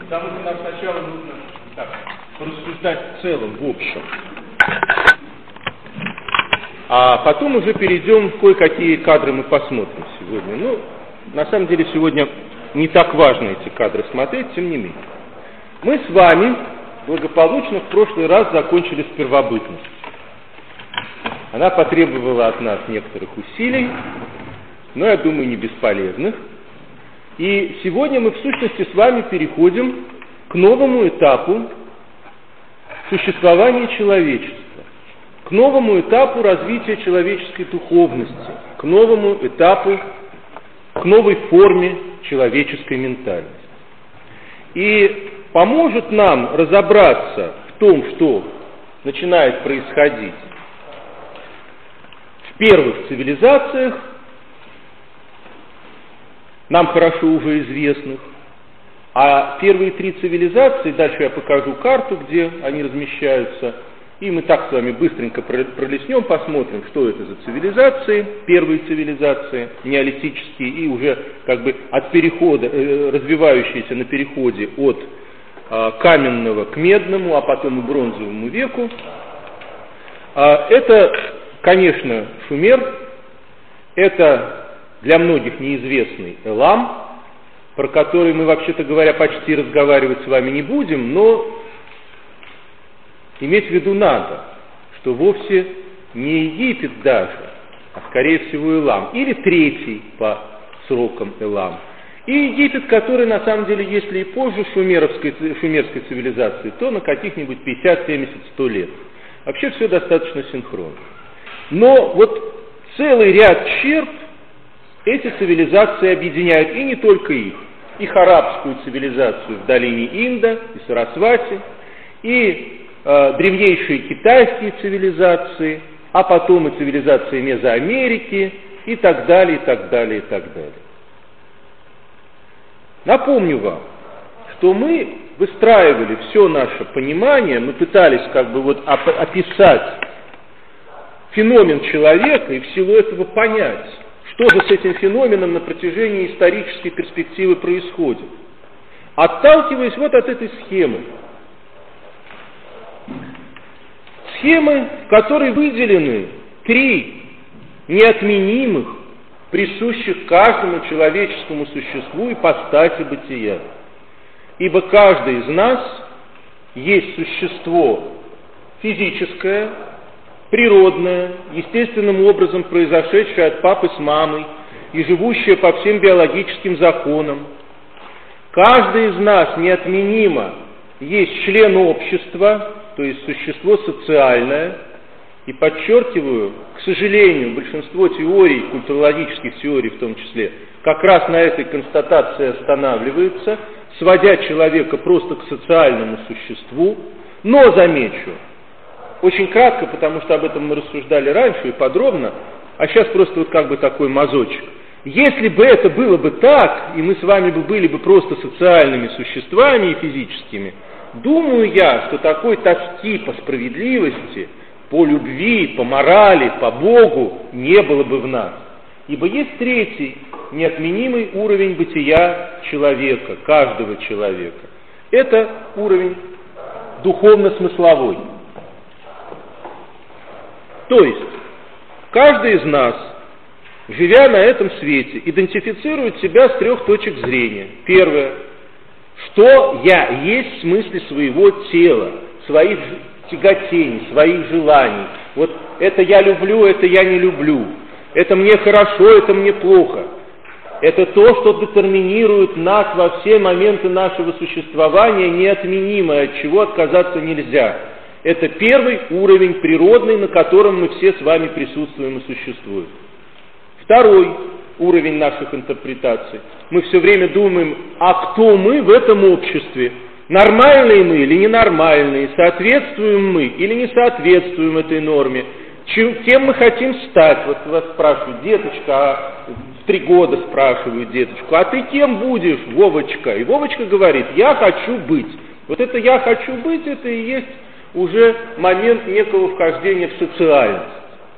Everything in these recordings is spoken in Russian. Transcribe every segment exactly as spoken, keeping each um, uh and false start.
Потому что нам сначала нужно так, рассуждать в целом, в общем. А потом уже перейдем, кое-какие кадры мы посмотрим сегодня. Ну, на самом деле, сегодня не так важно эти кадры смотреть, тем не менее. Мы с вами благополучно в прошлый раз закончили с первобытностью. Она потребовала от нас некоторых усилий, но, я думаю, не бесполезных. И сегодня мы, в сущности, с вами переходим к новому этапу существования человечества, к новому этапу развития человеческой духовности, к новому этапу, к новой форме человеческой ментальности. И поможет нам разобраться в том, что начинает происходить в первых цивилизациях, нам хорошо уже известных, а первые три цивилизации, дальше я покажу карту, где они размещаются, и мы так с вами быстренько пролистнем, посмотрим, что это за цивилизации, первые цивилизации, неолитические, и уже как бы от перехода, э, развивающиеся на переходе от э, каменного к медному, а потом и бронзовому веку. А, это, конечно, Шумер, это для многих неизвестный Элам, про который мы, вообще-то говоря, почти разговаривать с вами не будем, но иметь в виду надо, что вовсе не Египет даже, а скорее всего Элам, или третий по срокам Элам. И Египет, который на самом деле, если и позже шумеровской, шумерской цивилизации, то на каких-нибудь пятьдесят, семьдесят, сто лет. Вообще все достаточно синхронно. Но вот целый ряд черт эти цивилизации объединяют, и не только их. Их арабскую цивилизацию в долине Инда и Сарасвати, и э, древнейшие китайские цивилизации, а потом и цивилизации Мезоамерики, и так далее, и так далее, и так далее. Напомню вам, что мы выстраивали все наше понимание, мы пытались как бы вот описать феномен человека и в силу этого понять, что же с этим феноменом на протяжении исторической перспективы происходит, отталкиваясь вот от этой схемы. Схемы, в которой выделены три неотменимых, присущих каждому человеческому существу ипостаси бытия. Ибо каждый из нас есть существо физическое, природное, естественным образом произошедшее от папы с мамой и живущее по всем биологическим законам. Каждый из нас неотменимо есть член общества, то есть существо социальное, и подчеркиваю, к сожалению, большинство теорий, культурологических теорий в том числе, как раз на этой констатации останавливаются, сводя человека просто к социальному существу, но, замечу, очень кратко, потому что об этом мы рассуждали раньше и подробно, а сейчас просто вот как бы такой мазочек. Если бы это было бы так, и мы с вами бы были бы просто социальными существами и физическими, думаю я, что такой тоски по справедливости, по любви, по морали, по Богу не было бы в нас. Ибо есть третий, неотменимый уровень бытия человека, каждого человека. Это уровень духовно-смысловой. То есть, каждый из нас, живя на этом свете, идентифицирует себя с трех точек зрения. Первое, что я есть в смысле своего тела, своих тяготений, своих желаний. Вот это я люблю, это я не люблю. Это мне хорошо, это мне плохо. Это то, что детерминирует нас во все моменты нашего существования, неотменимое, от чего отказаться нельзя. Это первый уровень природный, на котором мы все с вами присутствуем и существуем. Второй уровень наших интерпретаций. Мы все время думаем, а кто мы в этом обществе? Нормальные мы или ненормальные? Соответствуем мы или не соответствуем этой норме? Чем, кем мы хотим стать? Вот вас спрашивают, деточка, а в три года спрашивают деточку, а ты кем будешь, Вовочка? И Вовочка говорит, я хочу быть. Вот это я хочу быть, это и есть уже момент некого вхождения в социальность.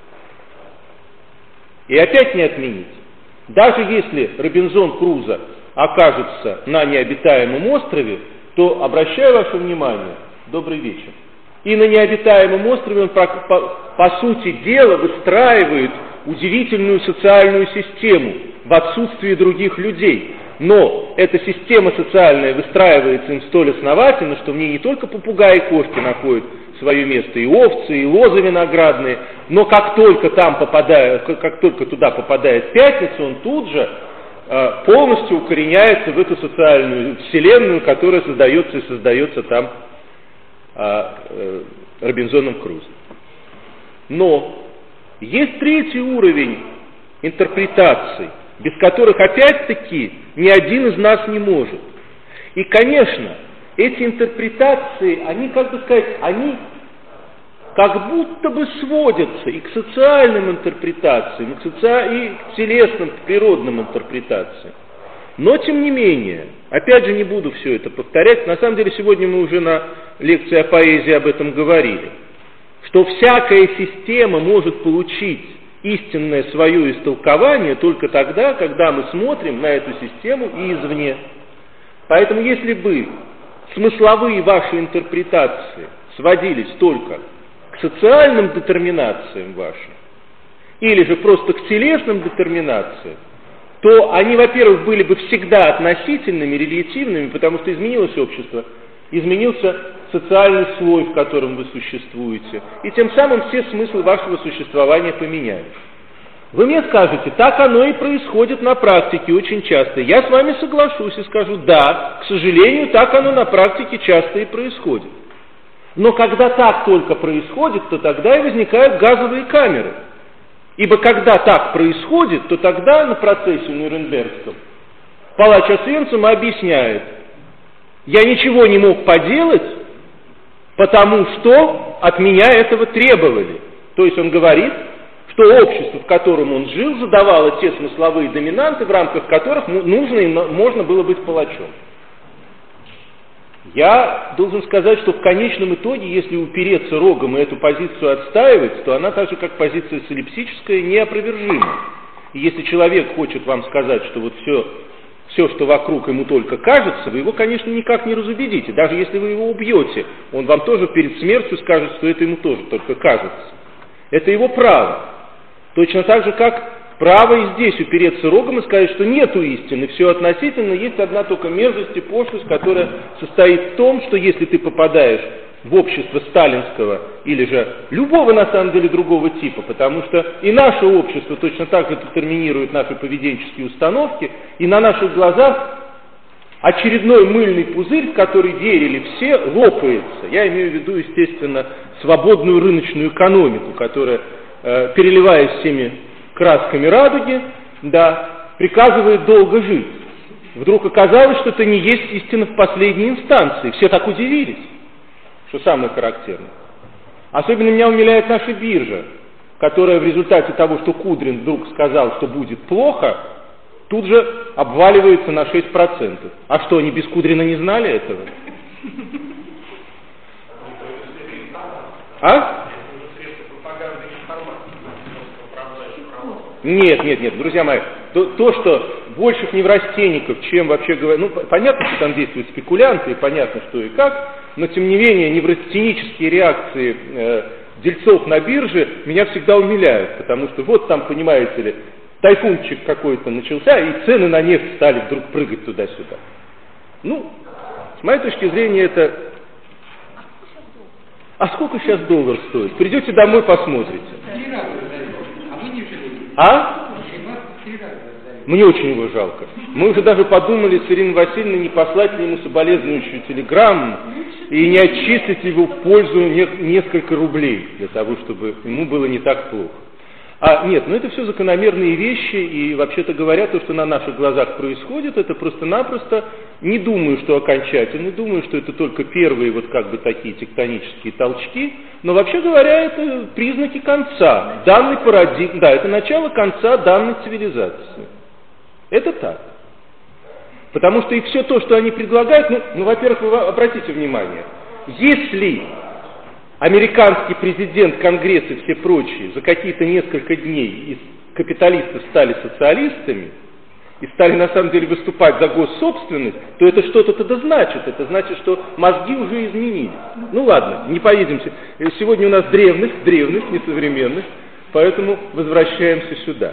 И опять не отменить. Даже если Робинзон Крузо окажется на необитаемом острове, то обращаю ваше внимание, добрый вечер, и на необитаемом острове он, по, по, по сути дела, выстраивает удивительную социальную систему в отсутствии других людей. Но эта система социальная выстраивается им столь основательно, что в ней не только попугаи и кошки находят свое место, и овцы, и лозы виноградные, но как только, там попадает, как только туда попадает пятница, он тут же э, полностью укореняется в эту социальную вселенную, которая создается и создается там э, э, Робинзоном Крузо. Но есть третий уровень интерпретаций, без которых, опять-таки, ни один из нас не может. И, конечно, эти интерпретации, они, как бы сказать, они как будто бы сводятся и к социальным интерпретациям, и к, соци... и к телесным, к природным интерпретациям. Но, тем не менее, опять же, не буду все это повторять, на самом деле, сегодня мы уже на лекции о поэзии об этом говорили, что всякая система может получить истинное свое истолкование только тогда, когда мы смотрим на эту систему и извне. Поэтому если бы смысловые ваши интерпретации сводились только к социальным детерминациям вашим, или же просто к телесным детерминациям, то они, во-первых, были бы всегда относительными, релятивными, потому что изменилось общество, изменился социальный слой, в котором вы существуете, и тем самым все смыслы вашего существования поменялись. Вы мне скажете, так оно и происходит на практике очень часто. Я с вами соглашусь и скажу, да, к сожалению, так оно на практике часто и происходит. Но когда так только происходит, то тогда и возникают газовые камеры. Ибо когда так происходит, то тогда на процессе Нюрнбергском палач Освенцима объясняет, я ничего не мог поделать, потому что от меня этого требовали. То есть он говорит, что общество, в котором он жил, задавало те смысловые доминанты, в рамках которых нужно и можно было быть палачом. Я должен сказать, что в конечном итоге, если упереться рогом и эту позицию отстаивать, то она так же, как позиция солипсическая, неопровержима. И если человек хочет вам сказать, что вот все, все, что вокруг ему только кажется, вы его, конечно, никак не разубедите. Даже если вы его убьете, он вам тоже перед смертью скажет, что это ему тоже только кажется. Это его право. Точно так же, как право и здесь упереться рогом и сказать, что нету истины, все относительно, есть одна только мерзость и пошлость, которая состоит в том, что если ты попадаешь в общество сталинского или же любого, на самом деле, другого типа, потому что и наше общество точно так же детерминирует наши поведенческие установки, и на наших глазах очередной мыльный пузырь, в который верили все, лопается. Я имею в виду, естественно, свободную рыночную экономику, которая, э, переливаясь всеми красками радуги, да, приказывает долго жить. Вдруг оказалось, что это не есть истина в последней инстанции. Все так удивились, что самое характерное. Особенно меня умиляет наша биржа, которая в результате того, что Кудрин вдруг сказал, что будет плохо, тут же обваливается на шесть процентов. А что, они без Кудрина не знали этого? А? Нет, нет, нет, друзья мои, то, то что больших неврастенников, чем вообще говоря, ну, понятно, что там действуют спекулянты, и понятно, что и как, но, тем не менее, неврастенические реакции э, дельцов на бирже меня всегда умиляют, потому что вот там, понимаете ли, тайфунчик какой-то начался, и цены на нефть стали вдруг прыгать туда-сюда. Ну, с моей точки зрения, это... А сколько сейчас доллар стоит? Придете домой, посмотрите. А? Мне очень его жалко. Мы уже даже подумали с Ириной Васильевной, не послать ли ему соболезнующую телеграмму и не отчислить его в пользу не, несколько рублей, для того, чтобы ему было не так плохо. А нет, ну это все закономерные вещи, и вообще-то говоря, то, что на наших глазах происходит, это просто-напросто, не думаю, что окончательно, думаю, что это только первые вот как бы такие тектонические толчки, но вообще говоря, это признаки конца данной парадигмы, да, это начало конца данной цивилизации. Это так. Потому что и все то, что они предлагают, ну, ну во-первых, вы обратите внимание, если американский президент, Конгресс и все прочие за какие-то несколько дней из капиталистов стали социалистами, и стали на самом деле выступать за госсобственность, то это что-то тогда значит. Это значит, что мозги уже изменились. Ну ладно, не поедем. Сегодня у нас древность, древность, не современность, поэтому возвращаемся сюда.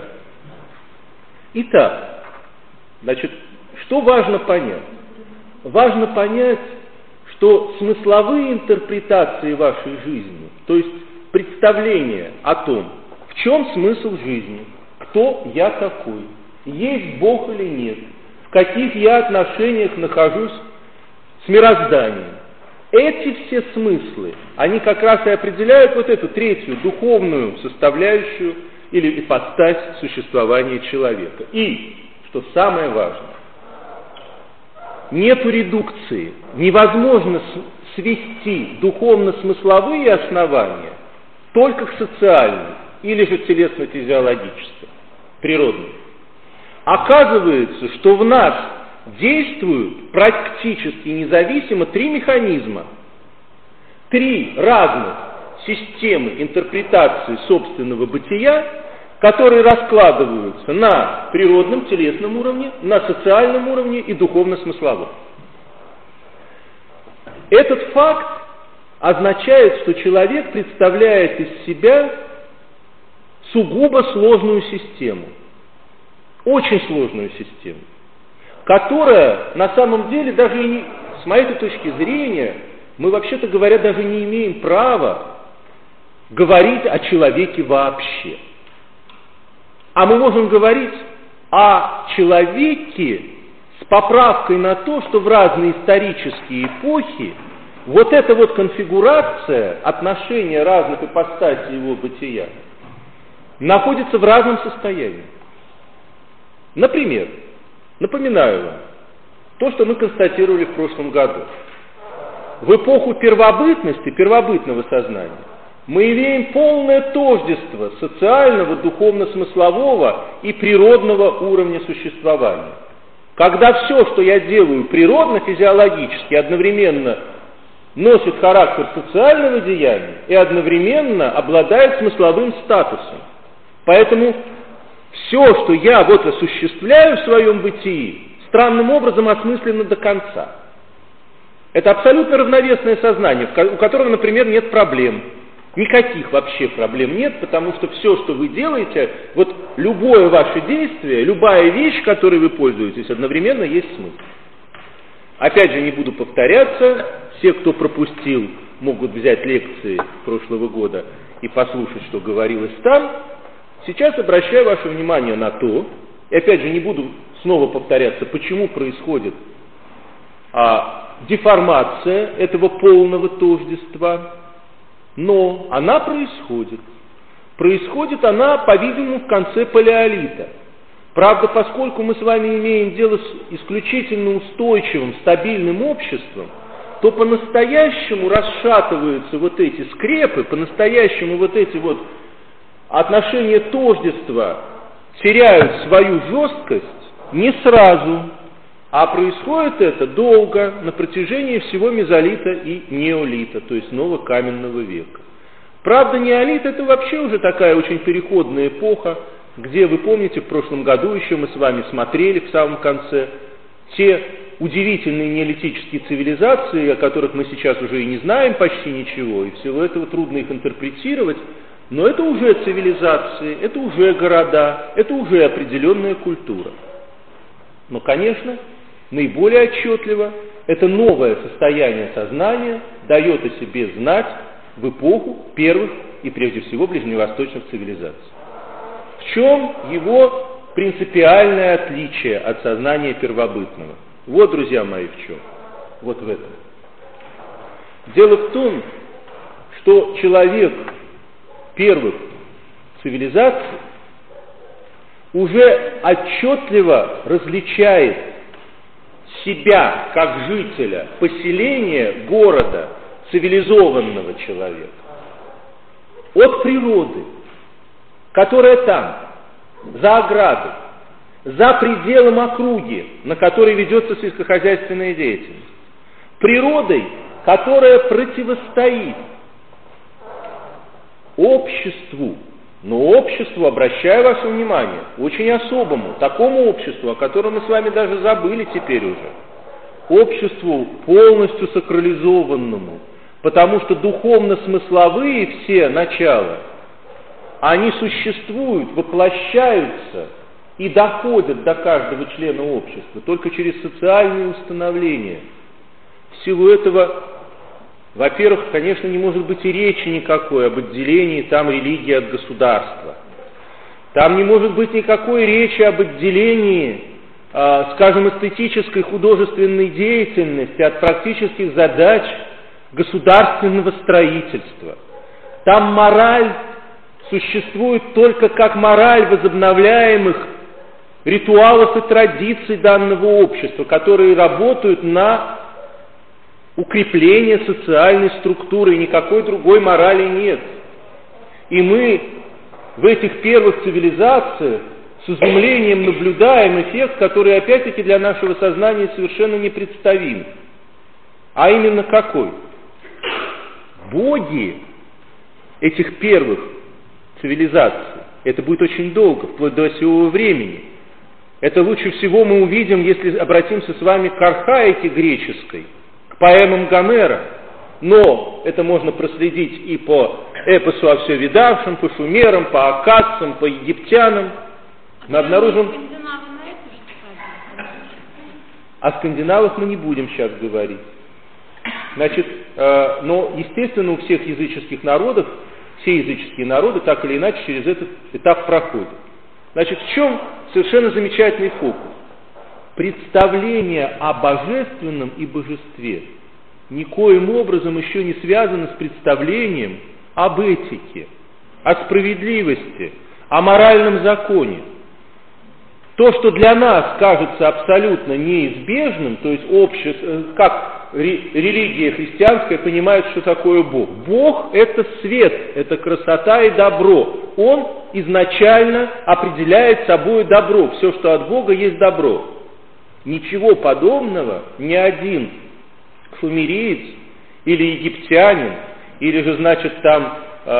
Итак, значит, что важно понять? Важно понять, что смысловые интерпретации вашей жизни, то есть представление о том, в чем смысл жизни, кто я такой, есть Бог или нет, в каких я отношениях нахожусь с мирозданием. Эти все смыслы, они как раз и определяют вот эту третью духовную составляющую или ипостась существования человека. И, что самое важное, нету редукции, невозможно свести духовно-смысловые основания только к социальным или же телесно-физиологическим, природным. Оказывается, что в нас действуют практически независимо три механизма, три разных системы интерпретации собственного бытия, которые раскладываются на природном, телесном уровне, на социальном уровне и духовно-смысловом. Этот факт означает, что человек представляет из себя сугубо сложную систему, очень сложную систему, которая на самом деле даже и не, с моей точки зрения, мы вообще-то говоря даже не имеем права говорить о человеке вообще. А мы можем говорить о человеке с поправкой на то, что в разные исторические эпохи вот эта вот конфигурация отношения разных ипостасей его бытия находится в разном состоянии. Например, напоминаю вам то, что мы констатировали в прошлом году. В эпоху первобытности, первобытного сознания, мы имеем полное тождество социального, духовно-смыслового и природного уровня существования. Когда все, что я делаю природно-физиологически, одновременно носит характер социального деяния и одновременно обладает смысловым статусом. Поэтому все, что я вот осуществляю в своем бытии, странным образом осмысленно до конца. Это абсолютно равновесное сознание, у которого, например, нет проблем. Никаких вообще проблем нет, потому что все, что вы делаете, вот любое ваше действие, любая вещь, которой вы пользуетесь, одновременно есть смысл. Опять же, не буду повторяться, все, кто пропустил, могут взять лекции прошлого года и послушать, что говорилось там. Сейчас обращаю ваше внимание на то, и опять же не буду снова повторяться, почему происходит а, деформация этого полного тождества, но она происходит. Происходит она, по-видимому, в конце палеолита. Правда, поскольку мы с вами имеем дело с исключительно устойчивым, стабильным обществом, то по-настоящему расшатываются вот эти скрепы, по-настоящему вот эти вот отношения тождества теряют свою жесткость не сразу, а происходит это долго, на протяжении всего мезолита и неолита, то есть новокаменного века. Правда, неолит — это вообще уже такая очень переходная эпоха, где, вы помните, в прошлом году еще мы с вами смотрели в самом конце те удивительные неолитические цивилизации, о которых мы сейчас уже и не знаем почти ничего, и всего этого трудно их интерпретировать, но это уже цивилизации, это уже города, это уже определенная культура. Но, конечно, наиболее отчетливо это новое состояние сознания дает о себе знать в эпоху первых и прежде всего ближневосточных цивилизаций. В чем его принципиальное отличие от сознания первобытного? Вот, друзья мои, в чем. Вот в этом. Дело в том, что человек первых цивилизаций уже отчетливо различает себя как жителя поселения, города, цивилизованного человека от природы, которая там, за оградой, за пределом округи, на которой ведется сельскохозяйственная деятельность, природой, которая противостоит обществу Но обществу, обращаю ваше внимание, очень особому, такому обществу, о котором мы с вами даже забыли теперь уже, обществу полностью сакрализованному, потому что духовно-смысловые все начала, они существуют, воплощаются и доходят до каждого члена общества только через социальные установления. В силу этого, во-первых, конечно, не может быть и речи никакой об отделении там религии от государства. Там не может быть никакой речи об отделении, э, скажем, эстетической художественной деятельности от практических задач государственного строительства. Там мораль существует только как мораль возобновляемых ритуалов и традиций данного общества, которые работают на укрепление социальной структуры, и никакой другой морали нет. И мы в этих первых цивилизациях с изумлением наблюдаем эффект, который опять-таки для нашего сознания совершенно непредставим. А именно какой? Боги этих первых цивилизаций, это будет очень долго, вплоть до осевого времени. Это лучше всего мы увидим, если обратимся с вами к архаике греческой, к поэмам Гомера. Но это можно проследить и по эпосу о все видавшем, по шумерам, по аккадцам, по египтянам. Мы обнаружим... О скандинавах мы не будем сейчас говорить. Значит, э, но, естественно, у всех языческих народов, все языческие народы так или иначе через этот этап проходят. Значит, в чем совершенно замечательный фокус? Представление о божественном и божестве никоим образом еще не связано с представлением об этике, о справедливости, о моральном законе. То, что для нас кажется абсолютно неизбежным, то есть общество, как религия христианская понимает, что такое Бог. Бог – это свет, это красота и добро. Он изначально определяет собой добро. Все, что от Бога, есть добро. Ничего подобного ни один шумериец или египтянин, или же, значит, там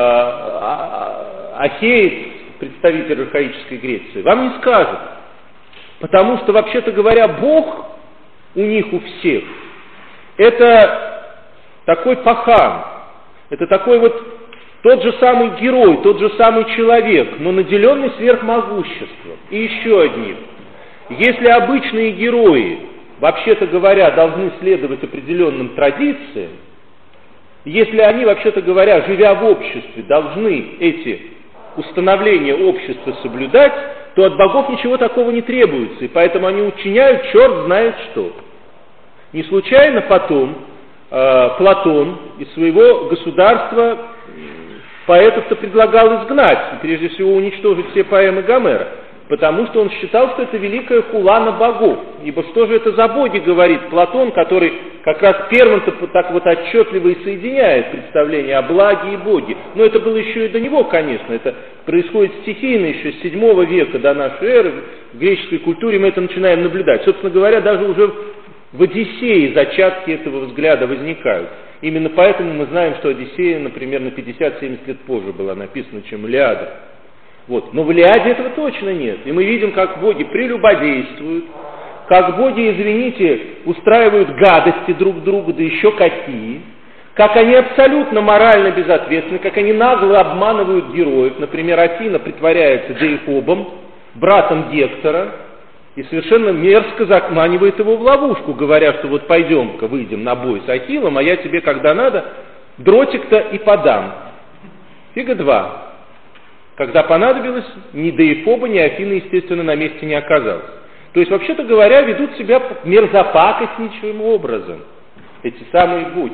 э, ахеец, представитель архаической Греции, вам не скажет. Потому что, вообще-то говоря, Бог у них у всех – это такой пахан, это такой вот тот же самый герой, тот же самый человек, но наделенный сверхмогуществом. И еще одним. Если обычные герои, вообще-то говоря, должны следовать определенным традициям, если они, вообще-то говоря, живя в обществе, должны эти установления общества соблюдать, то от богов ничего такого не требуется, и поэтому они учиняют черт знает что. Не случайно потом э, Платон из своего государства поэтов-то предлагал изгнать, и прежде всего уничтожить все поэмы Гомера, потому что он считал, что это великая хула на богов. Ибо что же это за боги, говорит Платон, который как раз первым-то так вот отчетливо и соединяет представление о благе и боге. Но это было еще и до него, конечно, это происходит стихийно еще с седьмого века до нашей эры, в греческой культуре мы это начинаем наблюдать. Собственно говоря, даже уже в Одиссее зачатки этого взгляда возникают. Именно поэтому мы знаем, что Одиссея, например, на пятьдесят-семьдесят лет позже была написана, чем Илиада. Вот. Но в Илиаде этого точно нет. И мы видим, как боги прелюбодействуют, как боги, извините, устраивают гадости друг другу, да еще какие, как они абсолютно морально безответственны, как они нагло обманывают героев. Например, Афина притворяется Деифобом, братом Гектора, и совершенно мерзко заманивает его в ловушку, говоря, что вот пойдем-ка, выйдем на бой с Ахиллом, а я тебе, когда надо, дротик-то и подам. Фига два. Когда понадобилось, ни Деифоба, ни Афины, естественно, на месте не оказалось. То есть, вообще-то говоря, ведут себя мерзопакостнейшим образом эти самые боги.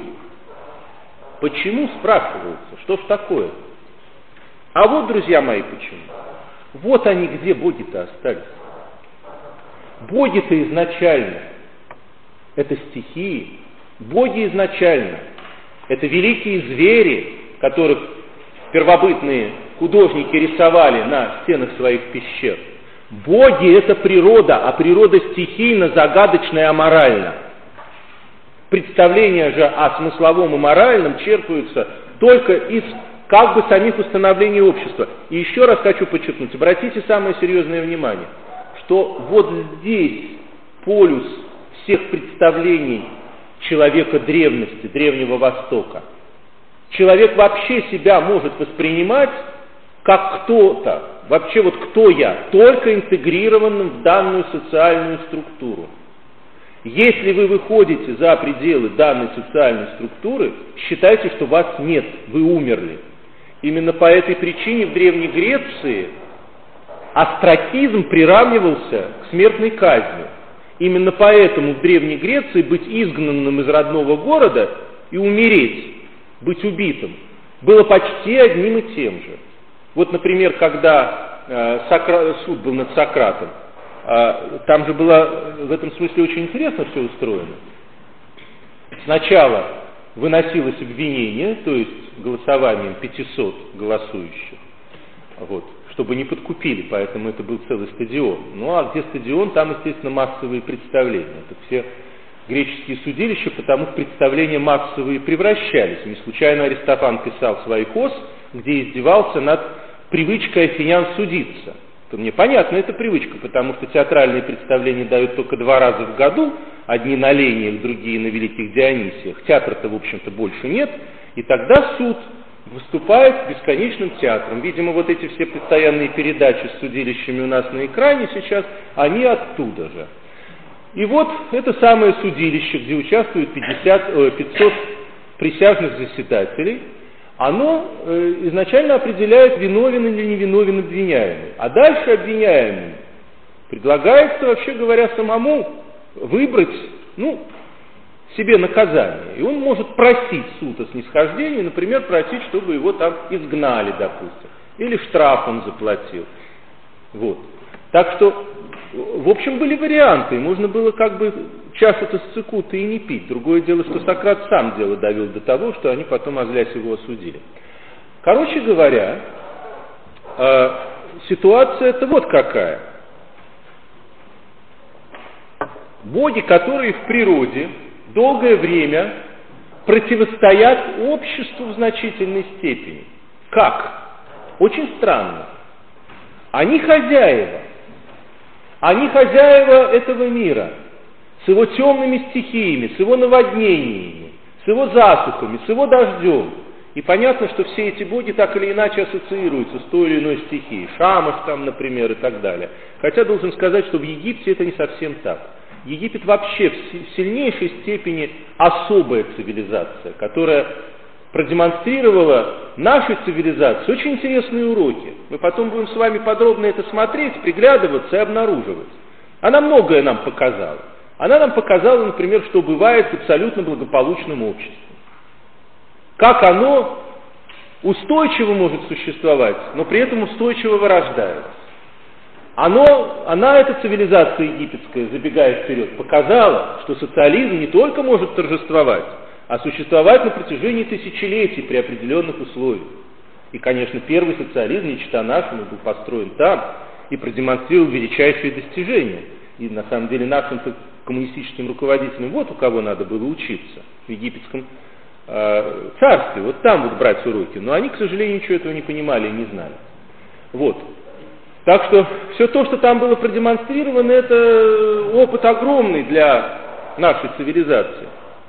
Почему, спрашиваются, что ж такое? А вот, друзья мои, почему. Вот они где боги-то остались. Боги-то изначально это стихии, боги изначально это великие звери, которых первобытные художники рисовали на стенах своих пещер. Боги это природа, а природа стихийно, загадочная, аморальна. Представления же о смысловом и моральном черпаются только из как бы самих установлений общества. И еще раз хочу подчеркнуть, обратите самое серьезное внимание, что вот здесь полюс всех представлений человека древности, Древнего Востока. Человек вообще себя может воспринимать как кто-то, вообще вот кто я, только интегрированным в данную социальную структуру. Если вы выходите за пределы данной социальной структуры, считайте, что вас нет, вы умерли. Именно по этой причине в Древней Греции остракизм приравнивался к смертной казни. Именно поэтому в Древней Греции быть изгнанным из родного города и умереть, быть убитым, было почти одним и тем же. Вот, например, когда э, Сокра... суд был над Сократом, э, там же было в этом смысле очень интересно все устроено. Сначала выносилось обвинение, то есть голосованием пятисот голосующих, вот, чтобы не подкупили, поэтому это был целый стадион. Ну а где стадион, там, естественно, массовые представления. Это все греческие судилища, потому в представления массовые превращались. Не случайно Аристофан писал своих ос, где издевался над привычкой афинян судиться. То мне понятно, это привычка, потому что театральные представления дают только два раза в году, одни на Лениях, другие на Великих Дионисиях. Театра-то, в общем-то, больше нет, и тогда суд выступает бесконечным театром. Видимо, вот эти все постоянные передачи с судилищами у нас на экране сейчас, они оттуда же. И вот это самое судилище, где участвуют пятьдесят, пятьсот присяжных заседателей, оно э, изначально определяет, виновен или невиновен обвиняемый. А дальше обвиняемому предлагается, вообще говоря, самому выбрать, ну, себе наказание. И он может просить суд о снисхождении, например, просить, чтобы его там изгнали, допустим, или штраф он заплатил. Вот. Так что, в общем, были варианты, и можно было как бы чашу-то с цикута и не пить. Другое дело, что Сократ сам дело довел до того, что они потом, озлясь, его осудили. Короче говоря, э, ситуация-то вот какая. Боги, которые в природе долгое время противостоят обществу в значительной степени. Как? Очень странно. Они хозяева. Они хозяева этого мира, с его темными стихиями, с его наводнениями, с его засухами, с его дождем. И понятно, что все эти боги так или иначе ассоциируются с той или иной стихией. Шамаш там, например, и так далее. Хотя должен сказать, что в Египте это не совсем так. Египет вообще в сильнейшей степени особая цивилизация, которая продемонстрировала нашей цивилизации очень интересные уроки. Мы потом будем с вами подробно это смотреть, приглядываться и обнаруживать. Она многое нам показала. Она нам показала, например, что бывает в абсолютно благополучном обществе. Как оно устойчиво может существовать, но при этом устойчиво вырождается. Оно, она, эта цивилизация египетская, забегая вперед, показала, что социализм не только может торжествовать, а существовать на протяжении тысячелетий при определенных условиях. И, конечно, первый социализм, не чета нашему, был построен там и продемонстрировал величайшие достижения. И, на самом деле, нашим коммунистическим руководителям вот у кого надо было учиться, в египетском э, царстве, вот там вот брать уроки. Но они, к сожалению, ничего этого не понимали и не знали. Вот. Так что все то, что там было продемонстрировано, это опыт огромный для нашей цивилизации.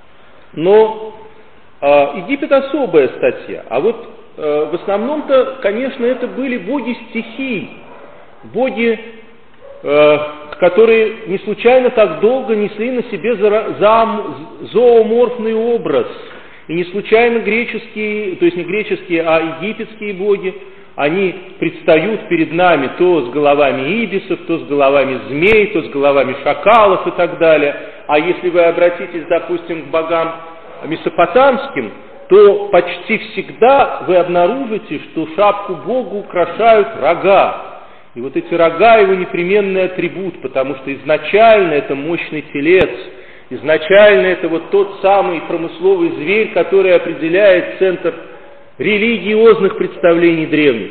Но э, Египет особая статья. А вот э, в основном-то, конечно, это были боги стихий, боги, э, которые не случайно так долго несли на себе за, за, зооморфный образ. И не случайно греческие, то есть не греческие, а египетские боги, они предстают перед нами то с головами ибисов, то с головами змей, то с головами шакалов и так далее. А если вы обратитесь, допустим, к богам месопотамским, то почти всегда вы обнаружите, что шапку бога украшают рога. И вот эти рога его непременный атрибут, потому что изначально это мощный телец, изначально это вот тот самый промысловый зверь, который определяет центр религиозных представлений древних.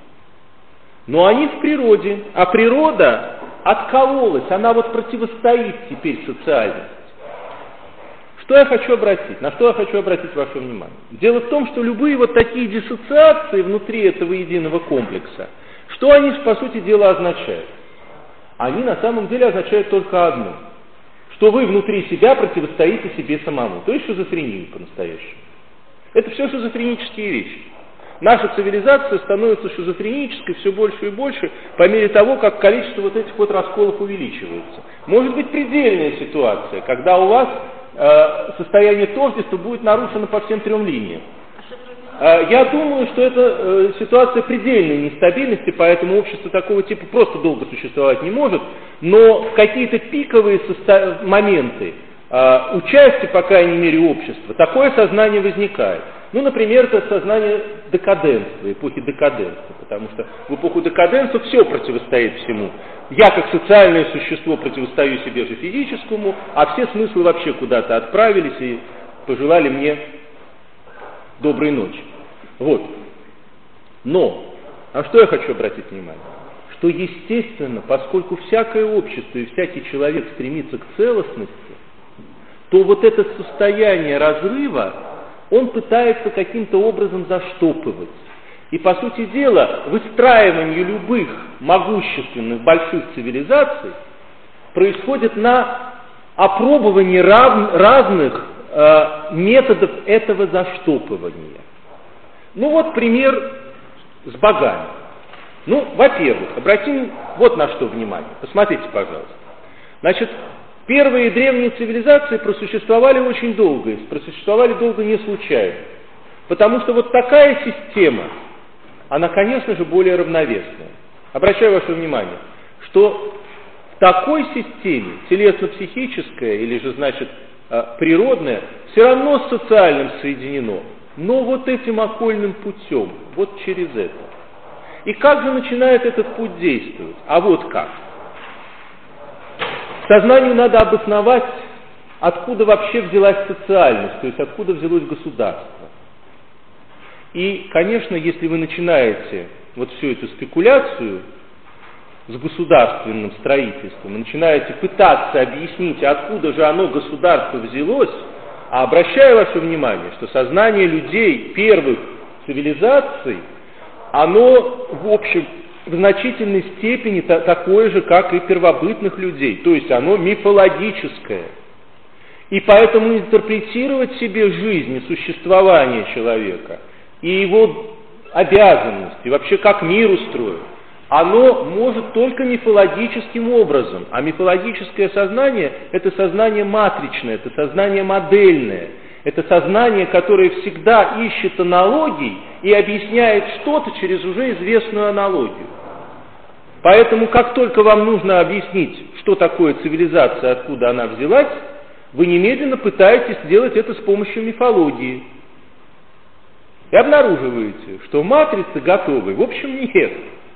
Но они в природе, а природа откололась, она вот противостоит теперь социальности. Что я хочу обратить? На что я хочу обратить ваше внимание? Дело в том, что любые вот такие диссоциации внутри этого единого комплекса, что они, по сути дела, означают? Они на самом деле означают только одно, что вы внутри себя противостоите себе самому, то есть шизофрению по-настоящему. Это все шизофренические вещи. Наша цивилизация становится шизофренической все больше и больше по мере того, как количество вот этих вот расколов увеличивается. Может быть предельная ситуация, когда у вас э, состояние тождества будет нарушено по всем трем линиям. Э, я думаю, что это э, ситуация предельной нестабильности, поэтому общество такого типа просто долго существовать не может, но в какие-то пиковые состо... моменты э, участия, по крайней мере, общества, такое сознание возникает. Ну, например, это сознание декаденства, эпохи декаденства, потому что в эпоху декаденства все противостоит всему. Я, как социальное существо, противостою себе же физическому, а все смыслы вообще куда-то отправились и пожелали мне доброй ночи. Вот. Но, а что я хочу обратить внимание? Что, естественно, поскольку всякое общество и всякий человек стремится к целостности, то вот это состояние разрыва он пытается каким-то образом заштопывать. И, по сути дела, выстраивание любых могущественных больших цивилизаций происходит на опробовании рав... разных э, методов этого заштопывания. Ну вот пример с богами. Ну, во-первых, обратим вот на что внимание. Посмотрите, пожалуйста. Значит, первые древние цивилизации просуществовали очень долго, и просуществовали долго не случайно. Потому что вот такая система, она, конечно же, более равновесная. Обращаю ваше внимание, что в такой системе, телесно-психическая или же, значит, природная, все равно с социальным соединено, но вот этим окольным путем, вот через это. И как же начинает этот путь действовать? А вот как. Сознанию надо обосновать, откуда вообще взялась социальность, то есть откуда взялось государство. И, конечно, если вы начинаете вот всю эту спекуляцию с государственным строительством, и начинаете пытаться объяснить, откуда же оно, государство, взялось, а обращаю ваше внимание, что сознание людей первых цивилизаций, оно, в общем, в значительной степени та- такое же, как и первобытных людей, то есть оно мифологическое. И поэтому интерпретировать себе жизнь и существование человека, и его обязанности, и вообще как мир устроен, оно может только мифологическим образом. А мифологическое сознание – это сознание матричное, это сознание модельное, это сознание, которое всегда ищет аналогий и объясняет что-то через уже известную аналогию. Поэтому, как только вам нужно объяснить, что такое цивилизация, откуда она взялась, вы немедленно пытаетесь сделать это с помощью мифологии. И обнаруживаете, что матрицы готовы. В общем, нет.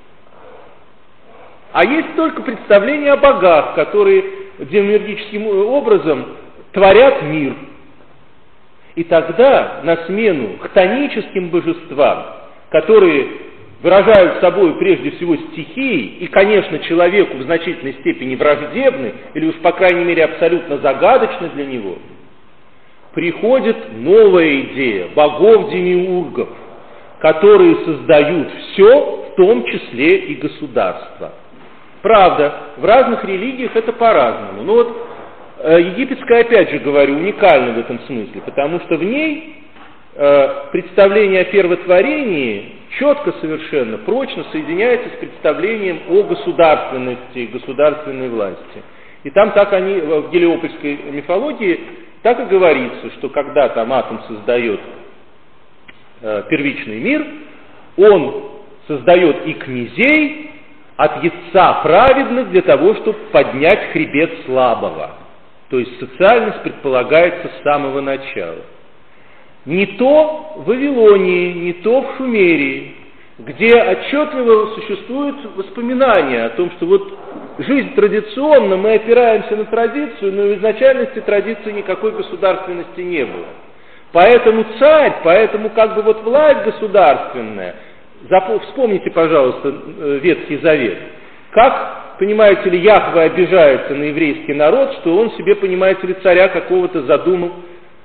А есть только представления о богах, которые демиургическим образом творят мир. И тогда на смену хтоническим божествам, которые выражают собой прежде всего стихии, и, конечно, человеку в значительной степени враждебны, или уж, по крайней мере, абсолютно загадочны для него, приходит новая идея богов-демиургов, которые создают все, в том числе и государство. Правда, в разных религиях это по-разному. Но вот э, египетская, опять же говорю, уникальна в этом смысле, потому что в ней э, представление о первотворении четко совершенно, прочно соединяется с представлением о государственности и государственной власти. И там так они, в гелиопольской мифологии, так и говорится, что когда там атом создает э, первичный мир, он создает и князей от яйца праведных для того, чтобы поднять хребет слабого. То есть социальность предполагается с самого начала. Не то в Вавилонии, не то в Шумерии, где отчетливо существуют воспоминания о том, что вот жизнь традиционна, мы опираемся на традицию, но в изначальности традиции никакой государственности не было. Поэтому царь, поэтому как бы вот власть государственная, вспомните, пожалуйста, Ветхий Завет, как, понимаете ли, Яхве обижается на еврейский народ, что он себе, понимаете ли, царя какого-то задумал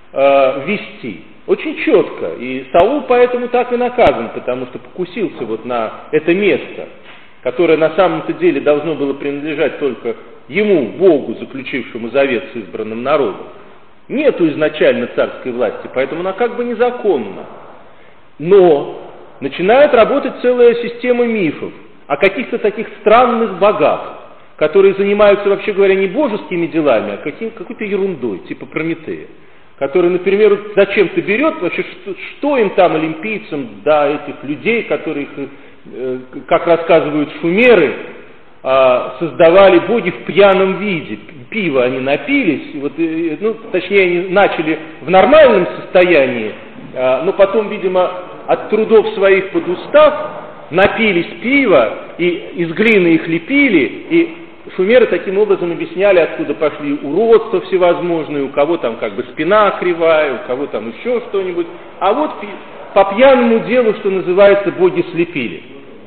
э, вести. Очень четко. И Саул поэтому так и наказан, потому что покусился вот на это место, которое на самом-то деле должно было принадлежать только ему, Богу, заключившему завет с избранным народом. Нету изначально царской власти, поэтому она как бы незаконна. Но начинает работать целая система мифов о каких-то таких странных богах, которые занимаются, вообще говоря, не божескими делами, а каким, какой-то ерундой, типа Прометея, который, например, зачем-то берет, вообще, что, что им там, олимпийцам, да, этих людей, которых, э, как рассказывают шумеры, э, создавали боги в пьяном виде. Пиво они напились, вот, э, ну, точнее, они начали в нормальном состоянии, э, но потом, видимо, от трудов своих под устав напились пива, и из глины их лепили, и шумеры таким образом объясняли, откуда пошли уродства всевозможные, у кого там как бы спина кривая, у кого там еще что-нибудь. А вот по пьяному делу, что называется, боги слепили.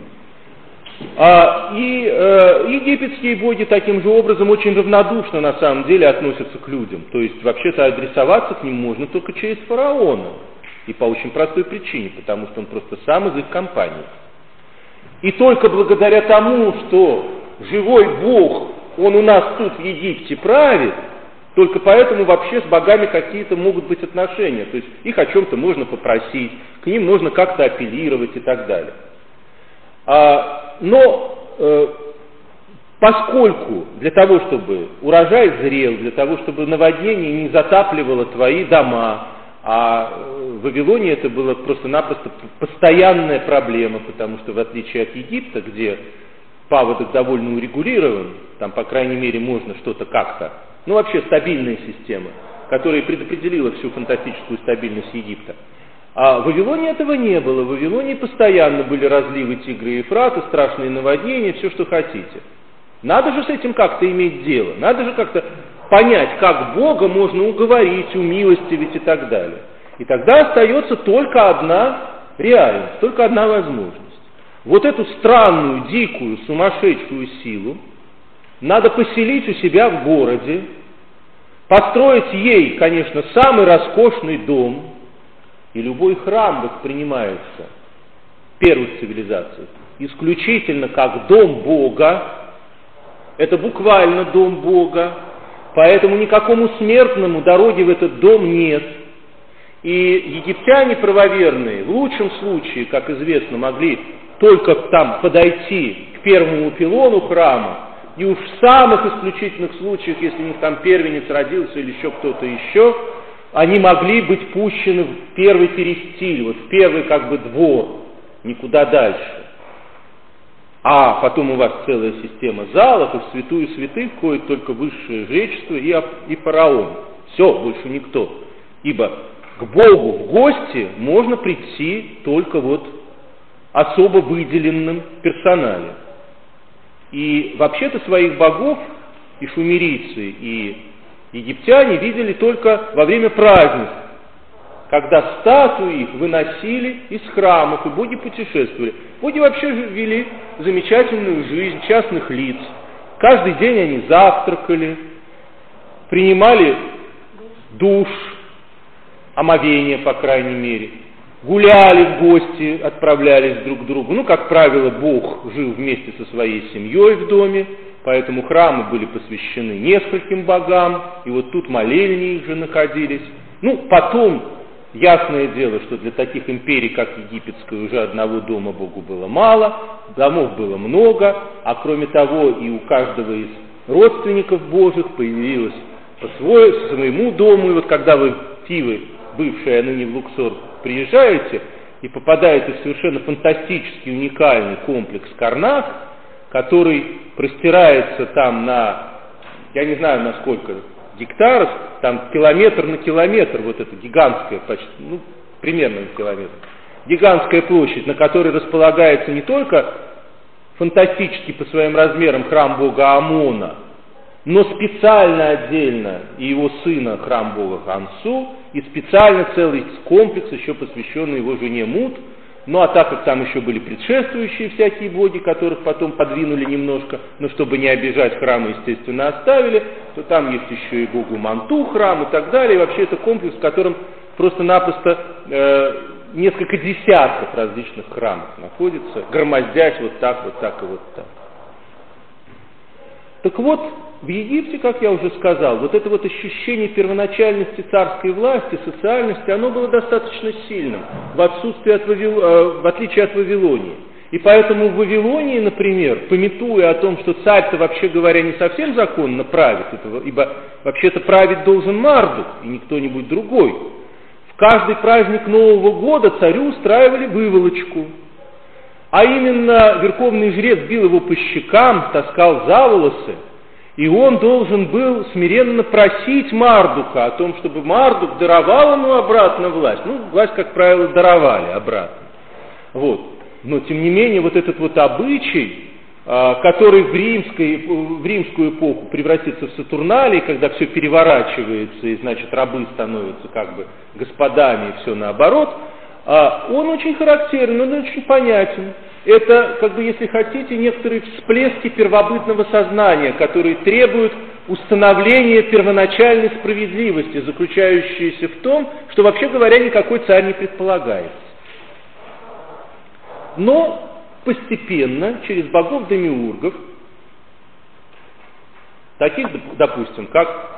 А, и э, египетские боги таким же образом очень равнодушно на самом деле относятся к людям. То есть вообще-то адресоваться к ним можно только через фараона. И по очень простой причине, потому что он просто сам из их компании. И только благодаря тому, что живой Бог, он у нас тут в Египте правит, только поэтому вообще с богами какие-то могут быть отношения. То есть их о чем-то можно попросить, к ним можно как-то апеллировать и так далее. А, но э, поскольку для того, чтобы урожай зрел, для того, чтобы наводнение не затапливало твои дома, а в Вавилоне это была просто-напросто постоянная проблема, потому что в отличие от Египта, где паводок довольно урегулирован, там, по крайней мере, можно что-то как-то, ну, вообще стабильная система, которая предопределила всю фантастическую стабильность Египта. А в Вавилоне этого не было. В Вавилоне постоянно были разливы Тигра и Ефрата, страшные наводнения, все, что хотите. Надо же с этим как-то иметь дело, надо же как-то понять, как Бога можно уговорить, умилостивить и так далее. И тогда остается только одна реальность, только одна возможность. Вот эту странную, дикую, сумасшедшую силу надо поселить у себя в городе, построить ей, конечно, самый роскошный дом, и любой храм воспринимается в первых цивилизациях исключительно как дом Бога, это буквально дом Бога, поэтому никакому смертному дороги в этот дом нет. И египтяне правоверные в лучшем случае, как известно, могли только там подойти к первому пилону храма, и уж в самых исключительных случаях, если у них там первенец родился или еще кто-то еще, они могли быть пущены в первый перестиль, вот в первый как бы двор, никуда дальше. А потом у вас целая система залов, и в святую святых входит только высшее жречество и, и фараон. Все, больше никто. Ибо к Богу в гости можно прийти только вот особо выделенным персоналем. И вообще-то своих богов и шумерийцы, и египтяне видели только во время празднеств, когда статуи их выносили из храмов, и боги путешествовали. Боги вообще вели замечательную жизнь частных лиц. Каждый день они завтракали, принимали душ, омовение, по крайней мере, гуляли в гости, отправлялись друг к другу. Ну, как правило, Бог жил вместе со своей семьей в доме, поэтому храмы были посвящены нескольким богам, и вот тут молельни их же находились. Ну, потом, ясное дело, что для таких империй, как египетская, уже одного дома Богу было мало, домов было много, а кроме того, и у каждого из родственников Божьих появилось по своему дому, и вот когда вы в Фивы, бывшая ныне в Луксор, приезжаете и попадаете в совершенно фантастический, уникальный комплекс Карнак, который простирается там на, я не знаю на сколько гектаров, там километр на километр, вот эта гигантская, почти, ну, примерно километр, гигантская площадь, на которой располагается не только фантастический по своим размерам храм бога Амона, но специально отдельно и его сына храм бога Хансу, и специально целый комплекс, еще посвященный его жене Мут, Ну а так как там еще были предшествующие всякие боги, которых потом подвинули немножко, но чтобы не обижать храмы, естественно, оставили, то там есть еще и богу Манту храм и так далее. И вообще это комплекс, в котором просто-напросто э, несколько десятков различных храмов находится, громоздясь вот так, вот так и вот так. Так вот, в Египте, как я уже сказал, вот это вот ощущение первоначальности царской власти, социальности, оно было достаточно сильным, в, отсутствии от Вавил... в отличие от Вавилонии. И поэтому в Вавилонии, например, памятуя о том, что царь-то, вообще говоря, не совсем законно правит, этого, ибо вообще-то править должен Мардук, и не кто-нибудь другой, в каждый праздник Нового года царю устраивали выволочку. А именно, верховный жрец бил его по щекам, таскал за волосы, и он должен был смиренно просить Мардука о том, чтобы Мардук даровал ему обратно власть. Ну, власть, как правило, даровали обратно. Вот. Но, тем не менее, вот этот вот обычай, который в, римской, в римскую эпоху превратится в Сатурналий, когда все переворачивается, и, значит, рабы становятся как бы господами, и все наоборот, он очень характерен, он очень понятен. Это, как бы, если хотите, некоторые всплески первобытного сознания, которые требуют установления первоначальной справедливости, заключающейся в том, что, вообще говоря, никакой царь не предполагается. Но постепенно, через богов-демиургов, таких, допустим, как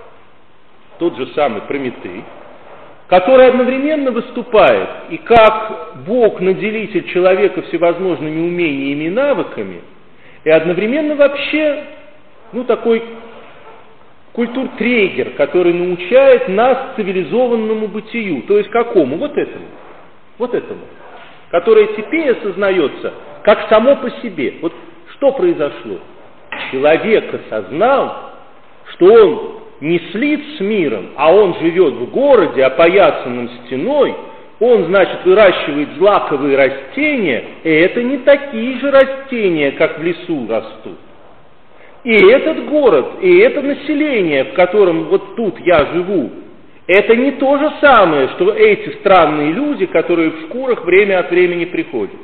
тот же самый Прометей, который одновременно выступает и как Бог-наделитель человека всевозможными умениями и навыками, и одновременно вообще, ну, такой культур-трегер, который научает нас цивилизованному бытию. То есть какому? Вот этому. Вот этому. Которое теперь осознается как само по себе. Вот что произошло? Человек осознал, что он не слит с миром, а он живет в городе, опоясанном стеной, он, значит, выращивает злаковые растения, и это не такие же растения, как в лесу растут. И этот город, и это население, в котором вот тут я живу, это не то же самое, что эти странные люди, которые в шкурах время от времени приходят.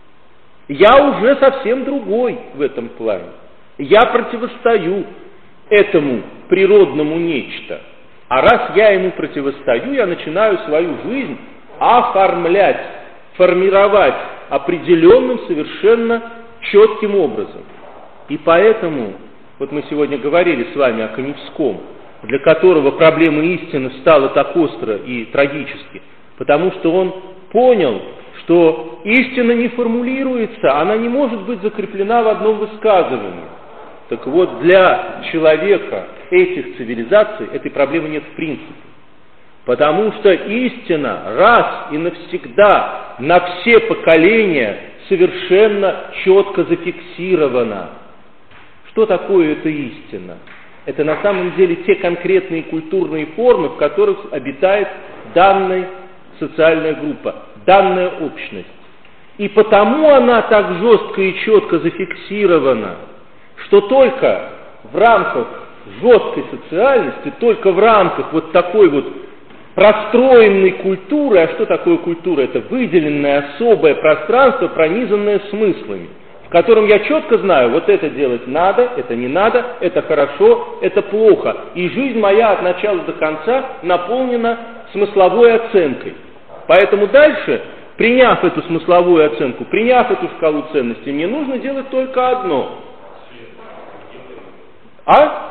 Я уже совсем другой в этом плане. Я противостою этому природному нечто. А раз я ему противостою, я начинаю свою жизнь оформлять, формировать определенным, совершенно четким образом. И поэтому, вот мы сегодня говорили с вами о Каневском, для которого проблема истины стала так остро и трагически, потому что он понял, что истина не формулируется, она не может быть закреплена в одном высказывании. Так вот, для человека этих цивилизаций этой проблемы нет в принципе. Потому что истина раз и навсегда на все поколения совершенно четко зафиксирована. Что такое эта истина? Это на самом деле те конкретные культурные формы, в которых обитает данная социальная группа, данная общность. И потому она так жестко и четко зафиксирована, что только в рамках жесткой социальности, только в рамках вот такой вот простроенной культуры, а что такое культура? Это выделенное особое пространство, пронизанное смыслами, в котором я четко знаю, вот это делать надо, это не надо, это хорошо, это плохо. И жизнь моя от начала до конца наполнена смысловой оценкой. Поэтому дальше, приняв эту смысловую оценку, приняв эту шкалу ценностей, мне нужно делать только одно. А?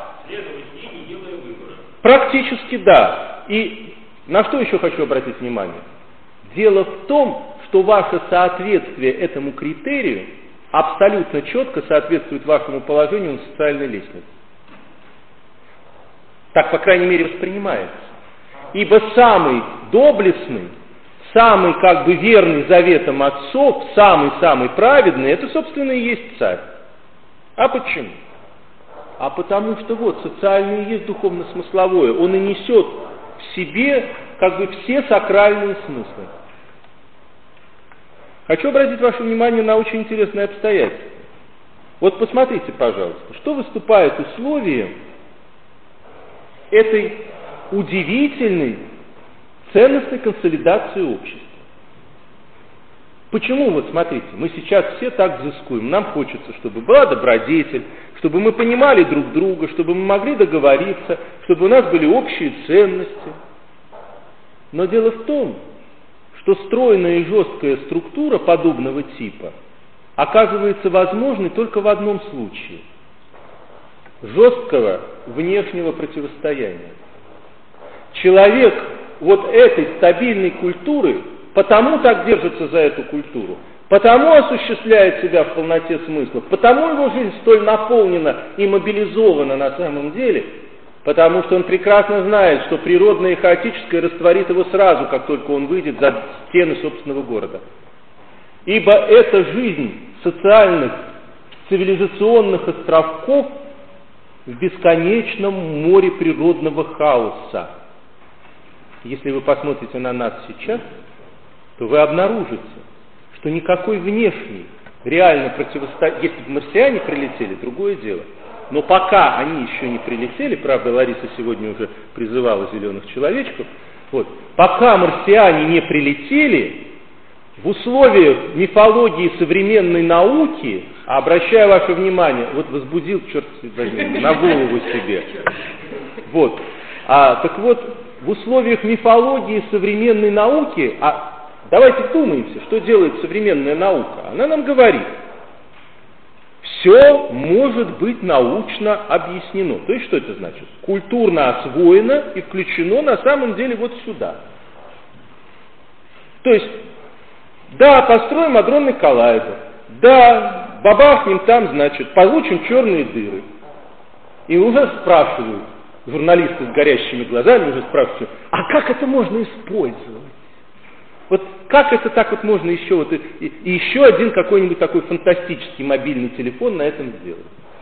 Практически да. И на что еще хочу обратить внимание? Дело в том, что ваше соответствие этому критерию абсолютно четко соответствует вашему положению на социальной лестнице. Так, по крайней мере, воспринимается. Ибо самый доблестный, самый как бы верный заветам отцов, самый-самый праведный, это, собственно, и есть царь. А почему? А потому что вот социальное и есть духовно-смысловое, он и несет в себе как бы все сакральные смыслы. Хочу обратить ваше внимание на очень интересное обстоятельство. Вот посмотрите, пожалуйста, что выступает условием этой удивительной ценностной консолидации общества. Почему, вот смотрите, мы сейчас все так взыскуем, нам хочется, чтобы была добродетель, чтобы мы понимали друг друга, чтобы мы могли договориться, чтобы у нас были общие ценности. Но дело в том, что стройная и жесткая структура подобного типа оказывается возможной только в одном случае – жесткого внешнего противостояния. Человек вот этой стабильной культуры потому так держится за эту культуру, потому осуществляет себя в полноте смысла, потому его жизнь столь наполнена и мобилизована на самом деле, потому что он прекрасно знает, что природное и хаотическое растворит его сразу, как только он выйдет за стены собственного города. Ибо это жизнь социальных, цивилизационных островков в бесконечном море природного хаоса. Если вы посмотрите на нас сейчас, то вы обнаружите, что никакой внешний, реально противостоящий, если бы марсиане прилетели, другое дело, но пока они еще не прилетели, правда, Лариса сегодня уже призывала зеленых человечков, вот, пока марсиане не прилетели, в условиях мифологии современной науки, а обращаю ваше внимание, вот возбудил, черт возьми, на голову себе, вот, а, так вот, в условиях мифологии современной науки, а давайте вдумаемся, что делает современная наука. Она нам говорит, все может быть научно объяснено. То есть что это значит? Культурно освоено и включено на самом деле вот сюда. То есть, да, построим адронный коллайдер, да, бабахнем там, значит, получим черные дыры. И уже спрашивают, журналисты с горящими глазами уже спрашивают, а как это можно использовать? Вот как это так вот можно еще, вот, и, и еще один какой-нибудь такой фантастический мобильный телефон на этом сделать?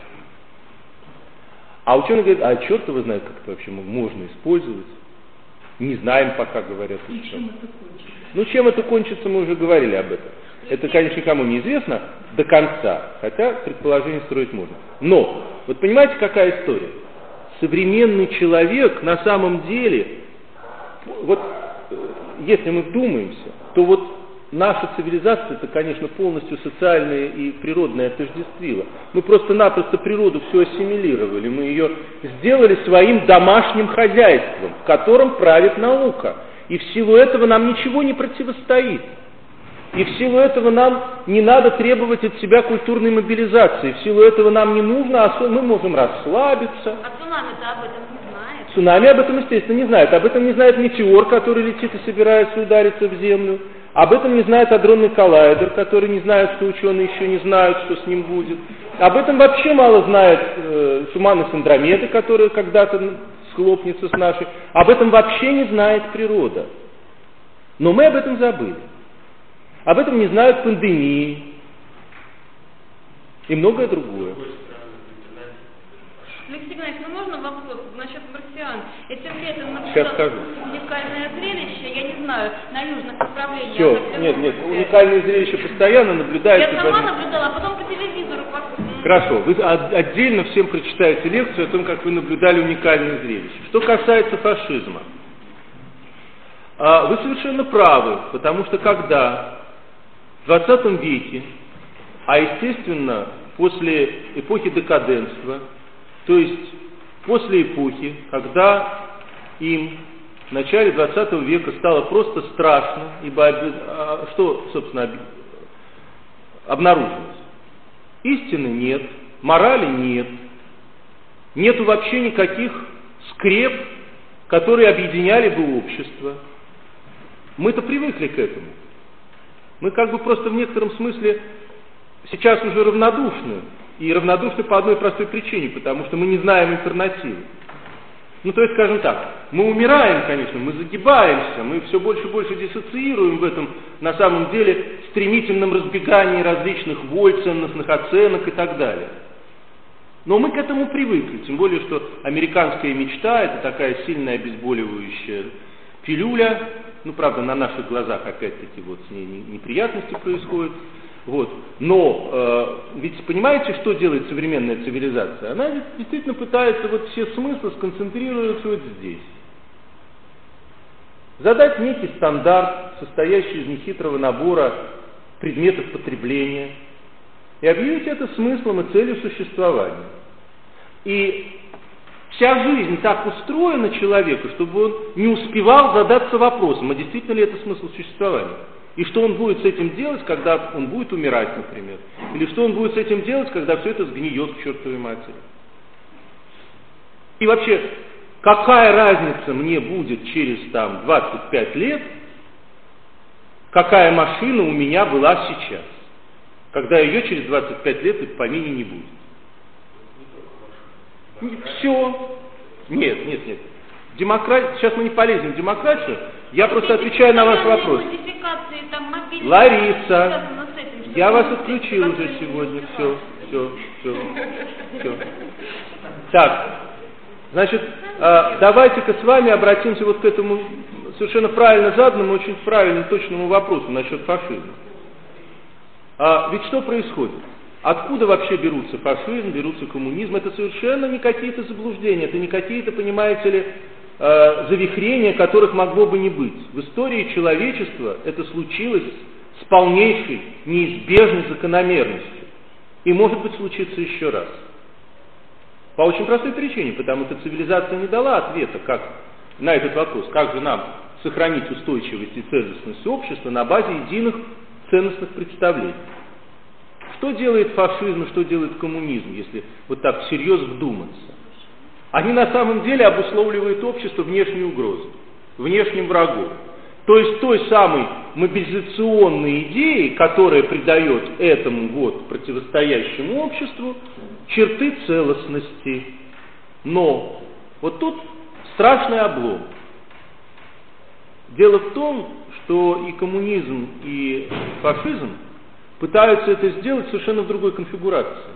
А ученые говорят, а черт его знает, как это вообще можно использовать. Не знаем пока, говорят. И чем это кончится? Ну, чем это кончится, мы уже говорили об этом. Это, конечно, никому не известно до конца, хотя предположение строить можно. Но, вот понимаете, какая история? Современный человек на самом деле, вот если мы вдумаемся, то вот наша цивилизация, это, конечно, полностью социальное и природное отождествила. Мы просто-напросто природу все ассимилировали, мы ее сделали своим домашним хозяйством, в котором правит наука. И в силу этого нам ничего не противостоит. И в силу этого нам не надо требовать от себя культурной мобилизации. В силу этого нам не нужно, а мы можем расслабиться. А цунами-то об этом не знает. Цунами об этом, естественно, не знает. Об этом не знает метеор, который летит и собирается удариться в землю. Об этом не знает адронный коллайдер, который не знает, что ученые еще не знают, что с ним будет. Об этом вообще мало знает э, туманность Андромеды, которая когда-то схлопнется с нашей. Об этом вообще не знает природа. Но мы об этом забыли. Об этом не знают пандемии и многое другое. Алексей Геннадьевич, ну можно вопрос насчет марсиан? Этим летом Сейчас скажу. Уникальное зрелище, я не знаю, на южных направлениях. Все, нет, нет, уникальное зрелище постоянно наблюдается. Я сама наблюдала, а потом по телевизору. Хорошо, вы отдельно всем прочитаете лекцию о том, как вы наблюдали уникальное зрелище. Что касается фашизма, вы совершенно правы, потому что когда в двадцатом веке, а естественно после эпохи декаденства, то есть после эпохи, когда им в начале двадцатого века стало просто страшно, ибо что, собственно, обнаружилось? Истины нет, морали нет, нету вообще никаких скреп, которые объединяли бы общество. Мы-то привыкли к этому. Мы как бы просто в некотором смысле сейчас уже равнодушны. И равнодушны по одной простой причине, потому что мы не знаем альтернативы. Ну, то есть, скажем так, мы умираем, конечно, мы загибаемся, мы все больше и больше диссоциируем в этом, на самом деле, стремительном разбегании различных воль, ценностных оценок и так далее. Но мы к этому привыкли, тем более, что американская мечта – это такая сильная обезболивающая пилюля, ну, правда, на наших глазах, опять-таки, вот с ней неприятности происходят. Вот. Но э, ведь понимаете, что делает современная цивилизация? Она ведь действительно пытается вот все смыслы сконцентрировать вот здесь. Задать некий стандарт, состоящий из нехитрого набора предметов потребления, и объявить это смыслом и целью существования. И вся жизнь так устроена человека, чтобы он не успевал задаться вопросом, а действительно ли это смысл существования? И что он будет с этим делать, когда он будет умирать, например? Или что он будет с этим делать, когда все это сгниет к чертовой матери? И вообще, какая разница мне будет через там, двадцать пять лет, какая машина у меня была сейчас, когда ее через двадцать пять лет и в помине не будет? Все. Нет, нет, нет. Демократ... Сейчас мы не полезем в демократию. Я просто отвечаю на ваш вопрос. Лариса, я вас отключил уже сегодня. Все, все, все, все. Так, значит, давайте-ка с вами обратимся вот к этому совершенно правильно заданному, очень правильному, точному вопросу насчет фашизма. А ведь что происходит? Откуда вообще берутся фашизм, берутся коммунизм? Это совершенно не какие-то заблуждения, это не какие-то, понимаете ли, э, завихрения, которых могло бы не быть. В истории человечества это случилось с полнейшей, неизбежной закономерностью. И может быть случится еще раз. По очень простой причине, потому что цивилизация не дала ответа как, на этот вопрос, как же нам сохранить устойчивость и целостность общества на базе единых ценностных представлений. Что делает фашизм и что делает коммунизм, если вот так всерьез вдуматься? Они на самом деле обусловливают общество внешней угрозой, внешним врагом. То есть той самой мобилизационной идеей, которая придает этому вот противостоящему обществу черты целостности. Но вот тут страшный облом. Дело в том, что и коммунизм, и фашизм пытаются это сделать совершенно в другой конфигурации.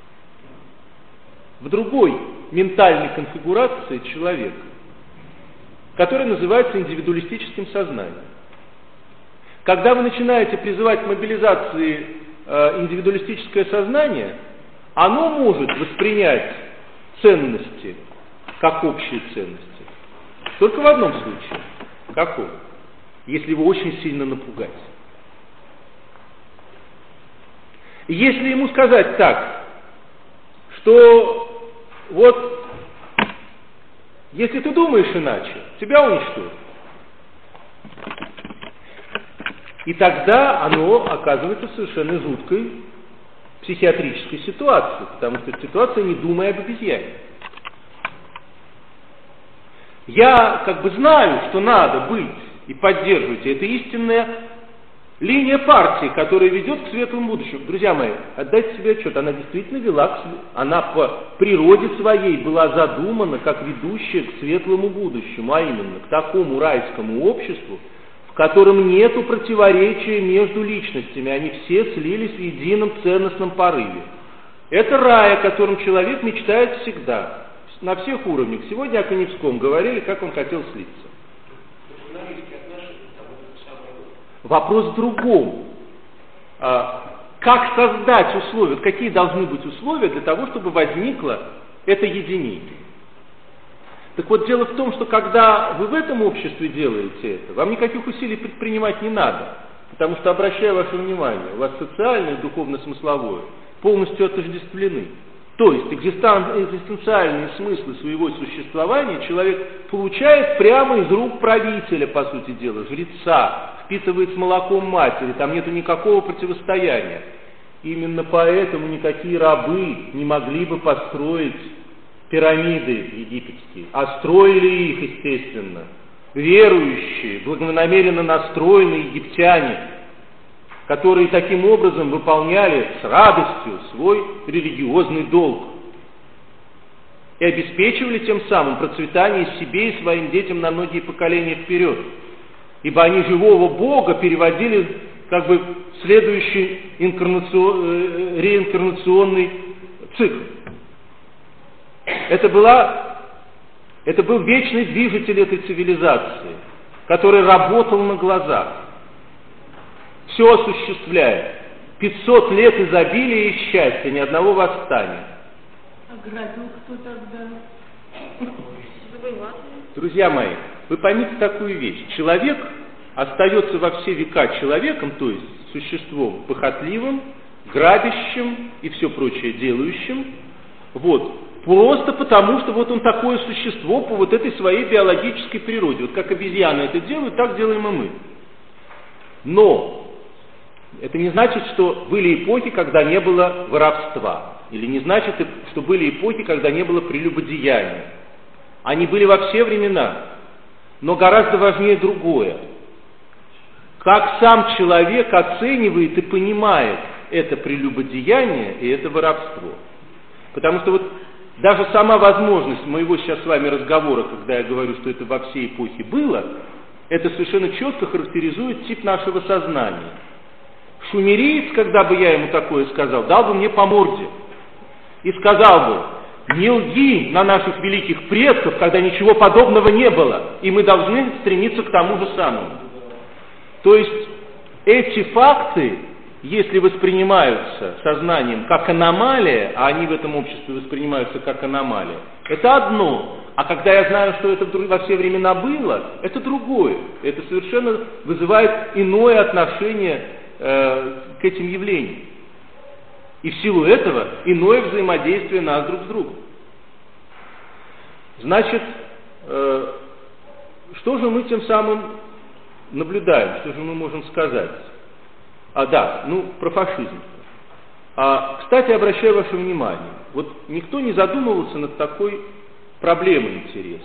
В другой ментальной конфигурации человека, которая называется индивидуалистическим сознанием. Когда вы начинаете призывать к мобилизации э, индивидуалистическое сознание, оно может воспринять ценности как общие ценности. Только в одном случае. Каком? Если его очень сильно напугать. Если ему сказать так, что вот, если ты думаешь иначе, тебя уничтожат. И тогда оно оказывается в совершенно жуткой психиатрической ситуации, потому что это ситуация «не думай об обезьяне». Я как бы знаю, что надо быть и поддерживать, и это истинная линия партии, которая ведет к светлому будущему. Друзья мои, отдайте себе отчет, она действительно вела к светлому, она по природе своей была задумана как ведущая к светлому будущему, а именно к такому райскому обществу, в котором нету противоречия между личностями, они все слились в едином ценностном порыве. Это рай, о котором человек мечтает всегда, на всех уровнях. Сегодня о Каневском говорили, как он хотел слиться. Вопрос в другом. Как создать условия, какие должны быть условия для того, чтобы возникло это единение? Так вот, дело в том, что когда вы в этом обществе делаете это, вам никаких усилий предпринимать не надо. Потому что, обращаю ваше внимание, у вас социальное и духовно-смысловое полностью отождествлены. То есть экзистенциальные смыслы своего существования человек получает прямо из рук правителя, по сути дела, жреца, впитывает с молоком матери, там нету никакого противостояния. Именно поэтому никакие рабы не могли бы построить пирамиды египетские, а строили их, естественно, верующие, благонамеренно настроенные египтяне, которые таким образом выполняли с радостью свой религиозный долг и обеспечивали тем самым процветание себе и своим детям на многие поколения вперед. Ибо они живого Бога переводили как бы в следующий инкарнацион, реинкарнационный цикл. Это, была, это был вечный движитель этой цивилизации, который работал на глазах, все осуществляя. пятьсот лет изобилия и счастья, ни одного восстания. А грабил кто тогда? Друзья мои, вы поймите такую вещь. Человек остается во все века человеком, то есть существом похотливым, грабящим и все прочее делающим, вот, просто потому, что вот он такое существо по вот этой своей биологической природе. Вот как обезьяны это делают, так делаем и мы. Но это не значит, что были эпохи, когда не было воровства. Или не значит, что были эпохи, когда не было прелюбодеяния. Они были во все времена. Но гораздо важнее другое. Как сам человек оценивает и понимает это прелюбодеяние и это воровство. Потому что вот даже сама возможность моего сейчас с вами разговора, когда я говорю, что это во всей эпохе было, это совершенно четко характеризует тип нашего сознания. Шумериец, когда бы я ему такое сказал, дал бы мне по морде и сказал бы: не лги на наших великих предков, когда ничего подобного не было, и мы должны стремиться к тому же самому. То есть эти факты, если воспринимаются сознанием как аномалия, а они в этом обществе воспринимаются как аномалия, это одно. А когда я знаю, что это во все времена было, это другое. Это совершенно вызывает иное отношение э, к этим явлениям. И в силу этого иное взаимодействие нас друг с другом. Значит, э, что же мы тем самым наблюдаем, что же мы можем сказать? А, да, ну, про фашизм. А, кстати, обращаю ваше внимание, вот никто не задумывался над такой проблемой интересной.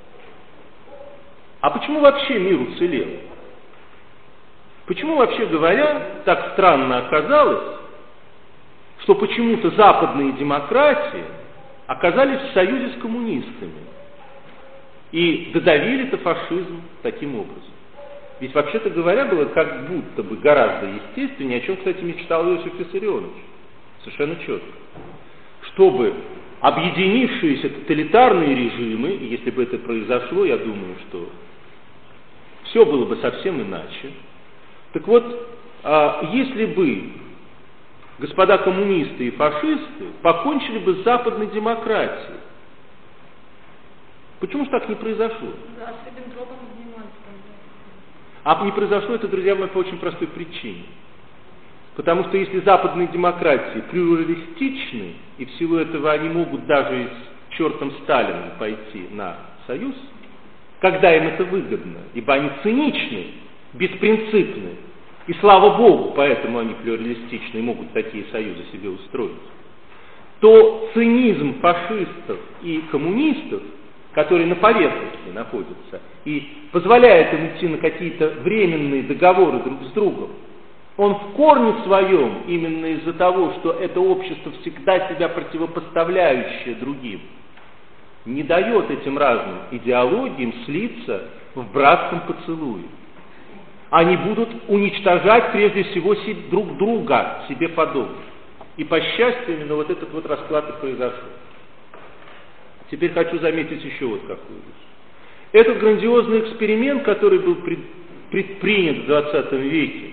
А почему вообще мир уцелел? Почему, вообще говоря, так странно оказалось, что почему-то западные демократии оказались в союзе с коммунистами и додавили-то фашизм таким образом? Ведь, вообще-то говоря, было как будто бы гораздо естественнее, о чем, кстати, мечтал Иосиф Виссарионович, совершенно четко, чтобы объединившиеся тоталитарные режимы, и если бы это произошло, я думаю, что все было бы совсем иначе. Так вот, если бы господа коммунисты и фашисты покончили бы с западной демократией, почему же так не произошло? Да, с Риббентропом занимались. А не произошло это, друзья мои, по очень простой причине. Потому что если западные демократии плюралистичны, и в силу этого они могут даже и с чертом Сталином пойти на союз, когда им это выгодно, ибо они циничны, беспринципны, и слава Богу, поэтому они плюралистичны и могут такие союзы себе устроить, то цинизм фашистов и коммунистов, которые на поверхности находятся, и позволяет им идти на какие-то временные договоры друг с другом, он в корне своем, именно из-за того, что это общество всегда себя противопоставляющее другим, не дает этим разным идеологиям слиться в братском поцелуе. Они будут уничтожать прежде всего друг друга, себе подобных. И по счастью, именно вот этот вот расклад и произошел. Теперь хочу заметить еще вот какую вещь. Этот грандиозный эксперимент, который был предпринят в двадцатом веке,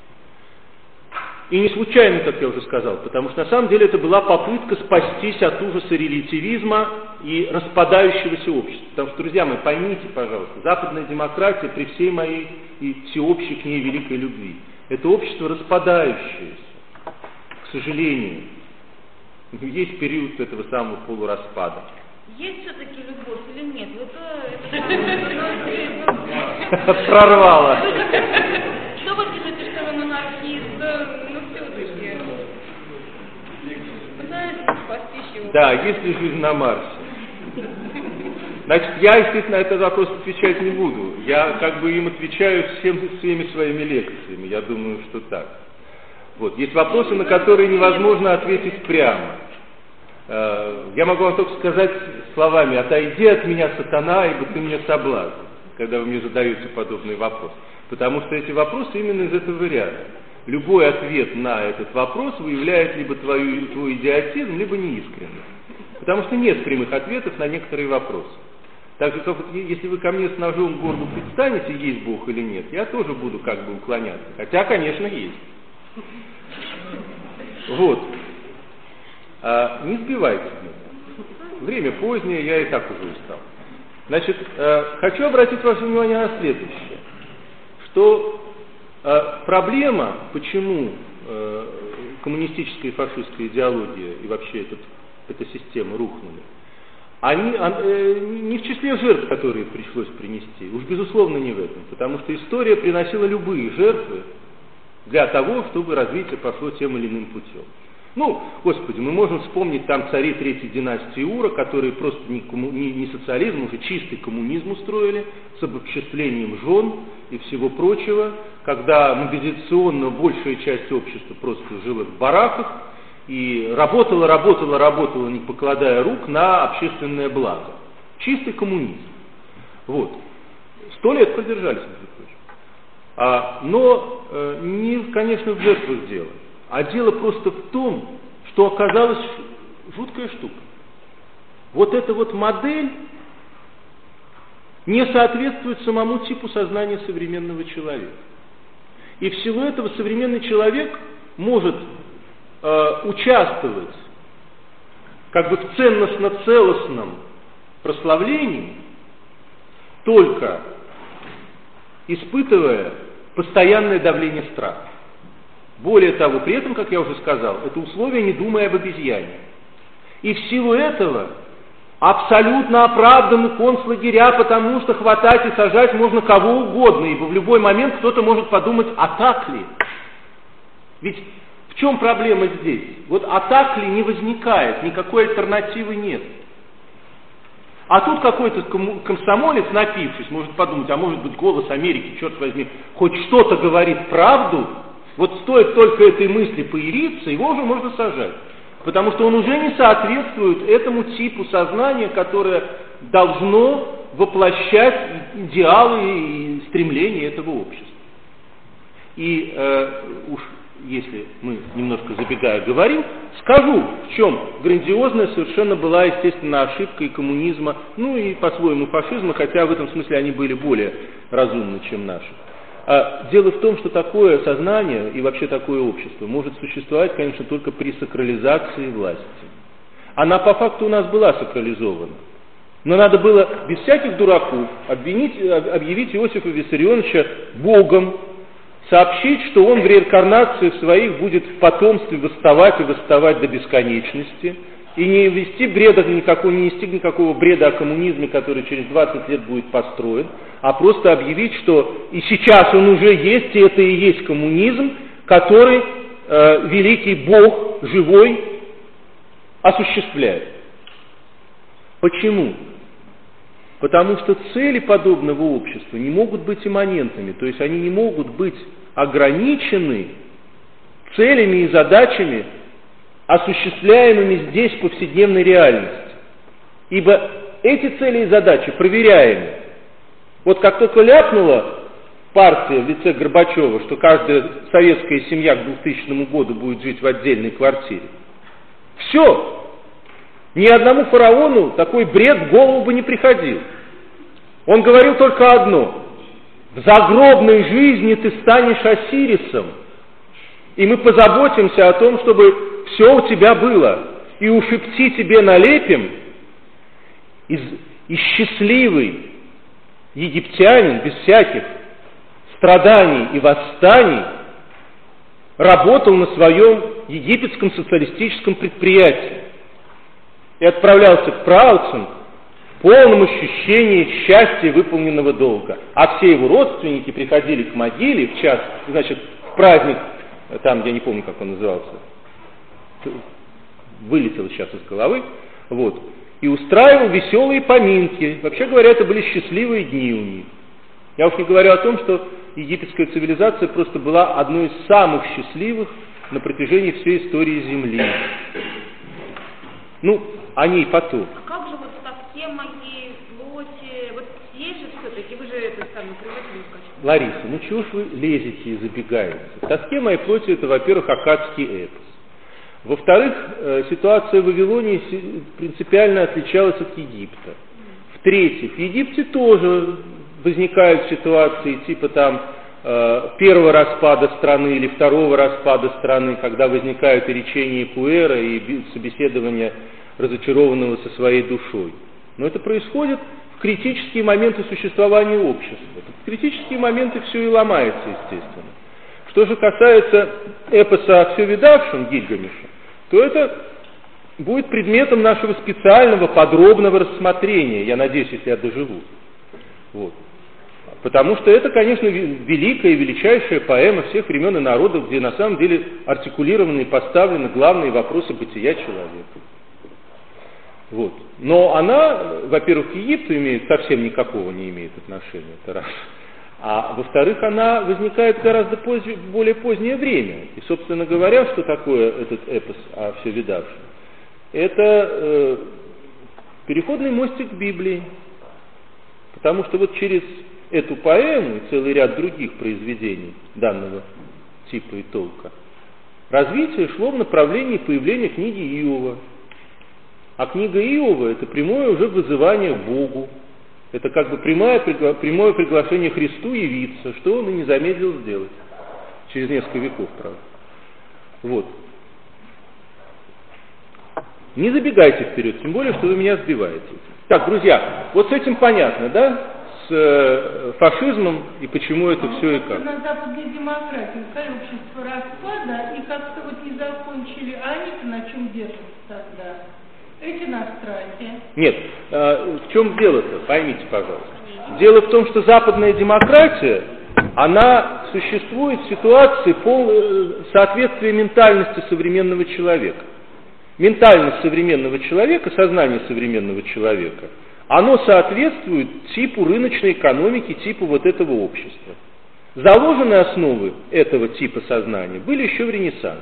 и не случайно, как я уже сказал, потому что на самом деле это была попытка спастись от ужаса релятивизма и распадающегося общества. Потому что, друзья мои, поймите, пожалуйста, западная демократия при всей моей и всеобщей к ней великой любви, это общество распадающееся, к сожалению. Есть период этого самого полураспада. Есть все-таки любовь или нет? Это прорвало. Что вы пишете, что вы монархист? Ну все-таки. Пытаетесь спасти его. Да, есть ли жизнь на Марсе? Значит, я, естественно, на этот вопрос отвечать не буду. Я как бы им отвечаю всем, всеми своими лекциями. Я думаю, что так. Вот. Есть вопросы, на которые невозможно ответить прямо. Я могу вам только сказать словами: отойди от меня, сатана, ибо ты мне соблазн, когда вы мне задаете подобный вопрос. Потому что эти вопросы именно из этого ряда. Любой ответ на этот вопрос выявляет либо твою, твой идиотизм, либо неискренность. Потому что нет прямых ответов на некоторые вопросы. Так же, как если вы ко мне с ножом в горло предстанете, есть Бог или нет, я тоже буду как бы уклоняться. Хотя, конечно, есть. Вот. А, не сбивайте меня. Время позднее, я и так уже устал. Значит, э, хочу обратить ваше внимание на следующее. что э, проблема, почему э, коммунистическая и фашистская идеология и вообще этот, эта система рухнули, они э, не в числе жертв, которые пришлось принести, уж безусловно не в этом, потому что история приносила любые жертвы для того, чтобы развитие пошло тем или иным путем. Ну, Господи, мы можем вспомнить там царей третьей династии Ура, которые просто не, комму, не, не социализм, уже чистый коммунизм устроили, с обобществлением жен и всего прочего, когда мобилизационно большая часть общества просто жила в бараках и работала, работала, работала, не покладая рук на общественное благо. Чистый коммунизм. Вот. Сто лет продержались, между прочим. А, но э, не, конечно, в жертвах дело. А дело просто в том, что оказалась жуткая штука. Вот эта вот модель не соответствует самому типу сознания современного человека. И в силу этого современный человек может э, участвовать как бы в ценностно-целостном прославлении, только испытывая постоянное давление страха. Более того, при этом, как я уже сказал, это условие не думая об обезьяне. И в силу этого абсолютно оправданы концлагеря, потому что хватать и сажать можно кого угодно, ибо в любой момент кто-то может подумать, а так ли? Ведь в чем проблема здесь? Вот а так ли не возникает, никакой альтернативы нет. А тут какой-то комсомолец, напившись, может подумать, а может быть голос Америки, черт возьми, хоть что-то говорит правду. Вот стоит только этой мысли появиться, его уже можно сажать. Потому что он уже не соответствует этому типу сознания, которое должно воплощать идеалы и стремления этого общества. И э, уж если мы немножко забегая говорим, скажу, в чем грандиозная совершенно была, естественно, ошибка и коммунизма, ну и по-своему фашизма, хотя в этом смысле они были более разумны, чем наши. А дело в том, что такое сознание и вообще такое общество может существовать, конечно, только при сакрализации власти. Она по факту у нас была сакрализована. Но надо было без всяких дураков обвинить, объявить Иосифа Виссарионовича Богом, сообщить, что он в реинкарнациях своих будет в потомстве восставать и восставать до бесконечности, и не вести бреда никакого, не нести никакого бреда о коммунизме, который через двадцать лет будет построен, а просто объявить, что и сейчас он уже есть, и это и есть коммунизм, который э, великий Бог живой осуществляет. Почему? Потому что цели подобного общества не могут быть имманентными, то есть они не могут быть ограничены целями и задачами, осуществляемыми здесь в повседневной реальности. Ибо эти цели и задачи проверяемы. Вот как только ляпнула партия в лице Горбачева, что каждая советская семья к двухтысячному году будет жить в отдельной квартире, все. Ни одному фараону такой бред в голову бы не приходил. Он говорил только одно: в загробной жизни ты станешь Осирисом, и мы позаботимся о том, чтобы все у тебя было, и у Шепти тебе налепим, и, и счастливый египтянин без всяких страданий и восстаний работал на своем египетском социалистическом предприятии и отправлялся в праотцам в полном ощущении счастья выполненного долга. А все его родственники приходили к могиле в час, значит, в праздник, там, я не помню, как он назывался, вылетел сейчас из головы, вот, и устраивал веселые поминки. Вообще говоря, это были счастливые дни у них. Я уж не говорю о том, что египетская цивилизация просто была одной из самых счастливых на протяжении всей истории Земли. Ну, о ней потом. А как же вот в тоске моей, плоти, вот есть же все-таки, вы же это сами приводили в качестве. Лариса, ну чего ж вы лезете и забегаете? В тоске моей плоти это, во-первых, аккадский эпос. Во-вторых, ситуация в Вавилонии принципиально отличалась от Египта. В-третьих, в Египте тоже возникают ситуации типа там первого распада страны или второго распада страны, когда возникают и речения Пуэра, и собеседования разочарованного со своей душой. Но это происходит в критические моменты существования общества. В критические моменты все и ломается, естественно. Что же касается эпоса о все видавшем Гильгамеша, то это будет предметом нашего специального подробного рассмотрения, я надеюсь, если я доживу. Вот. Потому что это, конечно, великая и величайшая поэма всех времен и народов, где на самом деле артикулированы и поставлены главные вопросы бытия человека. Вот. Но она, во-первых, к Египту имеет, совсем никакого не имеет отношения, это раз. А во-вторых, она возникает в гораздо позже, более позднее время. И, собственно говоря, что такое этот эпос о все видавшем? Это э, переходный мостик к Библии. Потому что вот через эту поэму и целый ряд других произведений данного типа и толка развитие шло в направлении появления книги Иова. А книга Иова — это прямое уже вызывание к Богу. Это как бы прямое, прямое приглашение Христу явиться, что он и не замедлил сделать. Через несколько веков, правда. Вот. Не забегайте вперед, тем более, что вы меня сбиваете. Так, друзья, вот с этим понятно, да? С э, фашизмом и почему это а все и как. На западной демократии, сообщество распада, и как-то вот не закончили, а они-то на чем держатся тогда? Эти на страхе. Нет, э, в чем дело-то, поймите, пожалуйста. Дело в том, что западная демократия, она существует в ситуации пол, э, соответствия ментальности современного человека. Ментальность современного человека, сознание современного человека, оно соответствует типу рыночной экономики, типу вот этого общества. Заложенные основы этого типа сознания были еще в Ренессансе.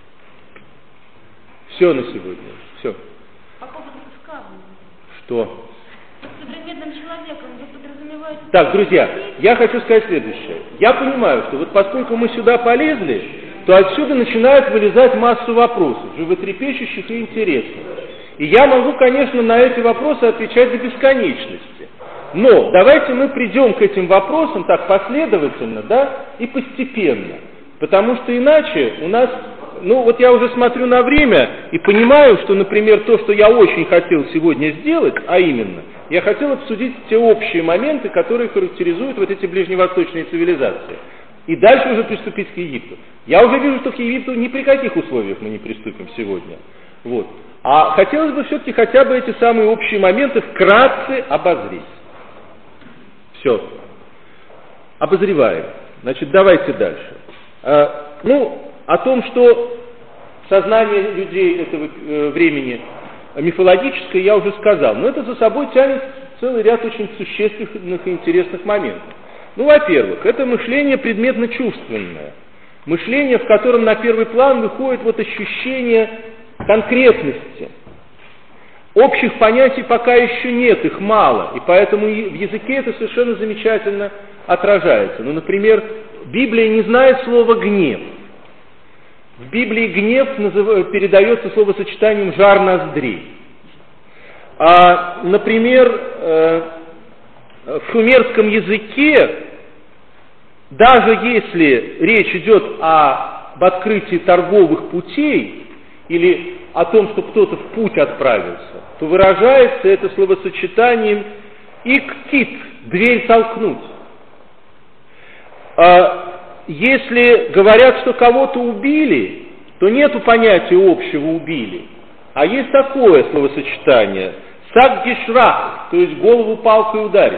Все на сегодня. Все. По поводу сказанного. Что? Под современным человеком вы подразумеваете... Так, друзья, я хочу сказать следующее. Я понимаю, что вот поскольку мы сюда полезли, то отсюда начинает вылезать массу вопросов, животрепещущих и интересных. И я могу, конечно, на эти вопросы отвечать до бесконечности. Но давайте мы придем к этим вопросам так последовательно, да, и постепенно. Потому что иначе у нас, ну вот я уже смотрю на время и понимаю, что, например, то, что я очень хотел сегодня сделать, а именно, я хотел обсудить те общие моменты, которые характеризуют вот эти ближневосточные цивилизации. И дальше уже приступить к Египту. Я уже вижу, что к Египту ни при каких условиях мы не приступим сегодня. Вот. А хотелось бы все-таки хотя бы эти самые общие моменты вкратце обозреть. Все. Обозреваем. Значит, давайте дальше. А, ну, о том, что сознание людей этого э, времени мифологическое, я уже сказал. Но это за собой тянет целый ряд очень существенных и интересных моментов. Ну, во-первых, это мышление предметно-чувственное. Мышление, в котором на первый план выходит вот ощущение конкретности. Общих понятий пока еще нет, их мало, и поэтому в языке это совершенно замечательно отражается. Ну, например, Библия не знает слова «гнев». В Библии гнев назыв... передается словосочетанием «жар ноздрей». А, например, э, в шумерском языке, даже если речь идет о, об открытии торговых путей или о том, что кто-то в путь отправился, то выражается это словосочетанием «иктит» – «дверь толкнуть». А если говорят, что кого-то убили, то нету понятия общего «убили», а есть такое словосочетание «сак-гишрах», то есть голову палкой ударить.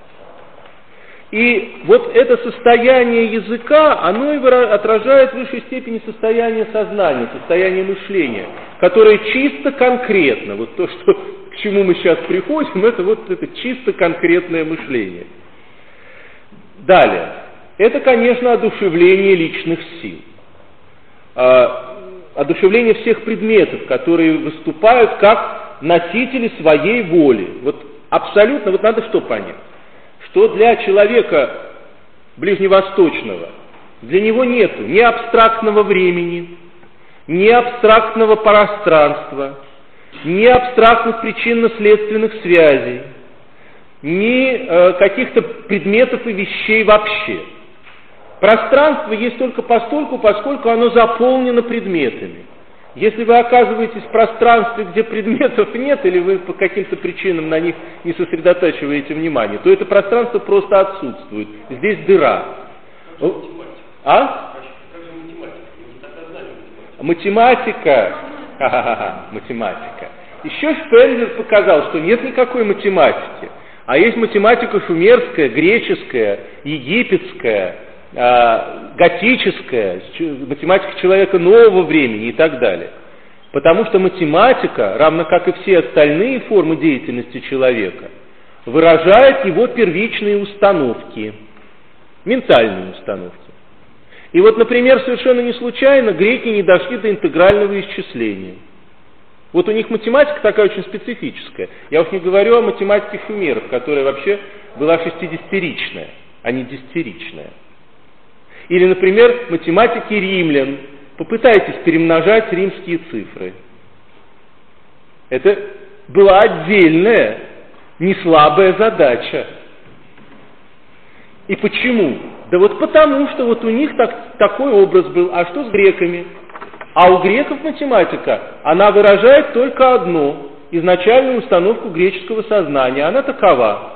И вот это состояние языка, оно и отражает в высшей степени состояние сознания, состояние мышления, которое чисто конкретно, вот то, что, к чему мы сейчас приходим, это вот это чисто конкретное мышление. Далее. Это, конечно, одушевление личных сил. Одушевление всех предметов, которые выступают как носители своей воли. Вот абсолютно, вот надо что понять? Что для человека ближневосточного, для него нет ни абстрактного времени, ни абстрактного пространства, ни абстрактных причинно-следственных связей, ни э, каких-то предметов и вещей вообще. Пространство есть только постольку, поскольку оно заполнено предметами. Если вы оказываетесь в пространстве, где предметов нет, или вы по каким-то причинам на них не сосредотачиваете внимание, то это пространство просто отсутствует. Здесь дыра. А? Математика. Ха-ха-ха, математика. Еще Шпенглер показал, что нет никакой математики, а есть математика шумерская, греческая, египетская, э, готическая, математика человека нового времени и так далее. Потому что математика, равно как и все остальные формы деятельности человека, выражает его первичные установки, ментальные установки. И вот, например, совершенно не случайно греки не дошли до интегрального исчисления. Вот у них математика такая очень специфическая. Я уж не говорю о математике шумеров, которая вообще была шестидесятиричная, а не десятиричная. Или, например, математики римлян. Попытайтесь перемножать римские цифры. Это была отдельная, неслабая задача. И почему? Да вот потому, что вот у них так, такой образ был. А что с греками? А у греков математика, она выражает только одно, изначальную установку греческого сознания. Она такова.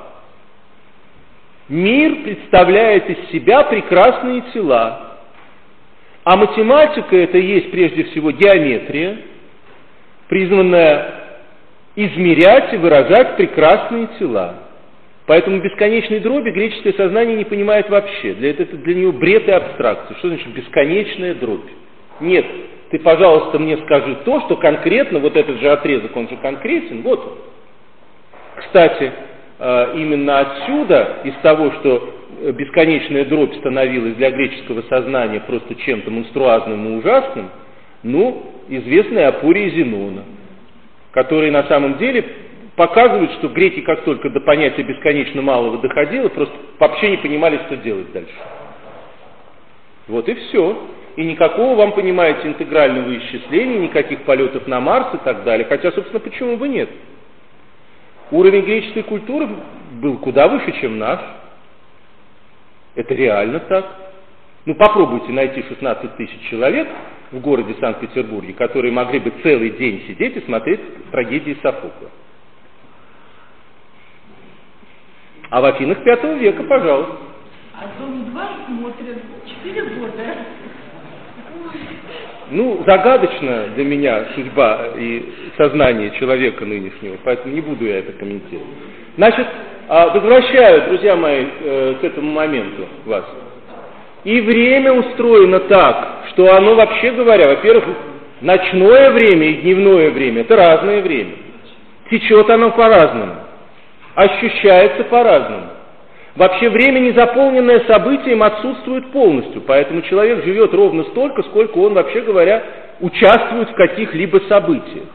Мир представляет из себя прекрасные тела. А математика это есть прежде всего геометрия, призванная измерять и выражать прекрасные тела. Поэтому бесконечной дроби греческое сознание не понимает вообще. Для этого для него бред и абстракция. Что значит бесконечная дробь? Нет, ты, пожалуйста, мне скажи то, что конкретно, вот этот же отрезок, он же конкретен, вот он. Кстати, именно отсюда, из того, что бесконечная дробь становилась для греческого сознания просто чем-то монструозным и ужасным, ну, известная апория Зенона, который на самом деле показывает, что греки, как только до понятия бесконечно малого доходило, просто вообще не понимали, что делать дальше. Вот и все. И никакого вам, понимаете, интегрального исчисления, никаких полетов на Марс и так далее. Хотя, собственно, почему бы нет? Уровень греческой культуры был куда выше, чем наш. Это реально так. Ну, попробуйте найти шестнадцать тысяч человек в городе Санкт-Петербурге, которые могли бы целый день сидеть и смотреть трагедии Софокла. А в Афинах пятого века, пожалуйста. А Дом-два смотрят четыре года. Ну, загадочна для меня судьба и сознание человека нынешнего, поэтому не буду я это комментировать. Значит, возвращаю, друзья мои, к этому моменту вас. И время устроено так, что оно, вообще говоря, во-первых, ночное время и дневное время – это разное время. Течет оно по-разному, ощущается по-разному. Вообще время, не заполненное событием, отсутствует полностью, поэтому человек живет ровно столько, сколько он, вообще говоря, участвует в каких-либо событиях.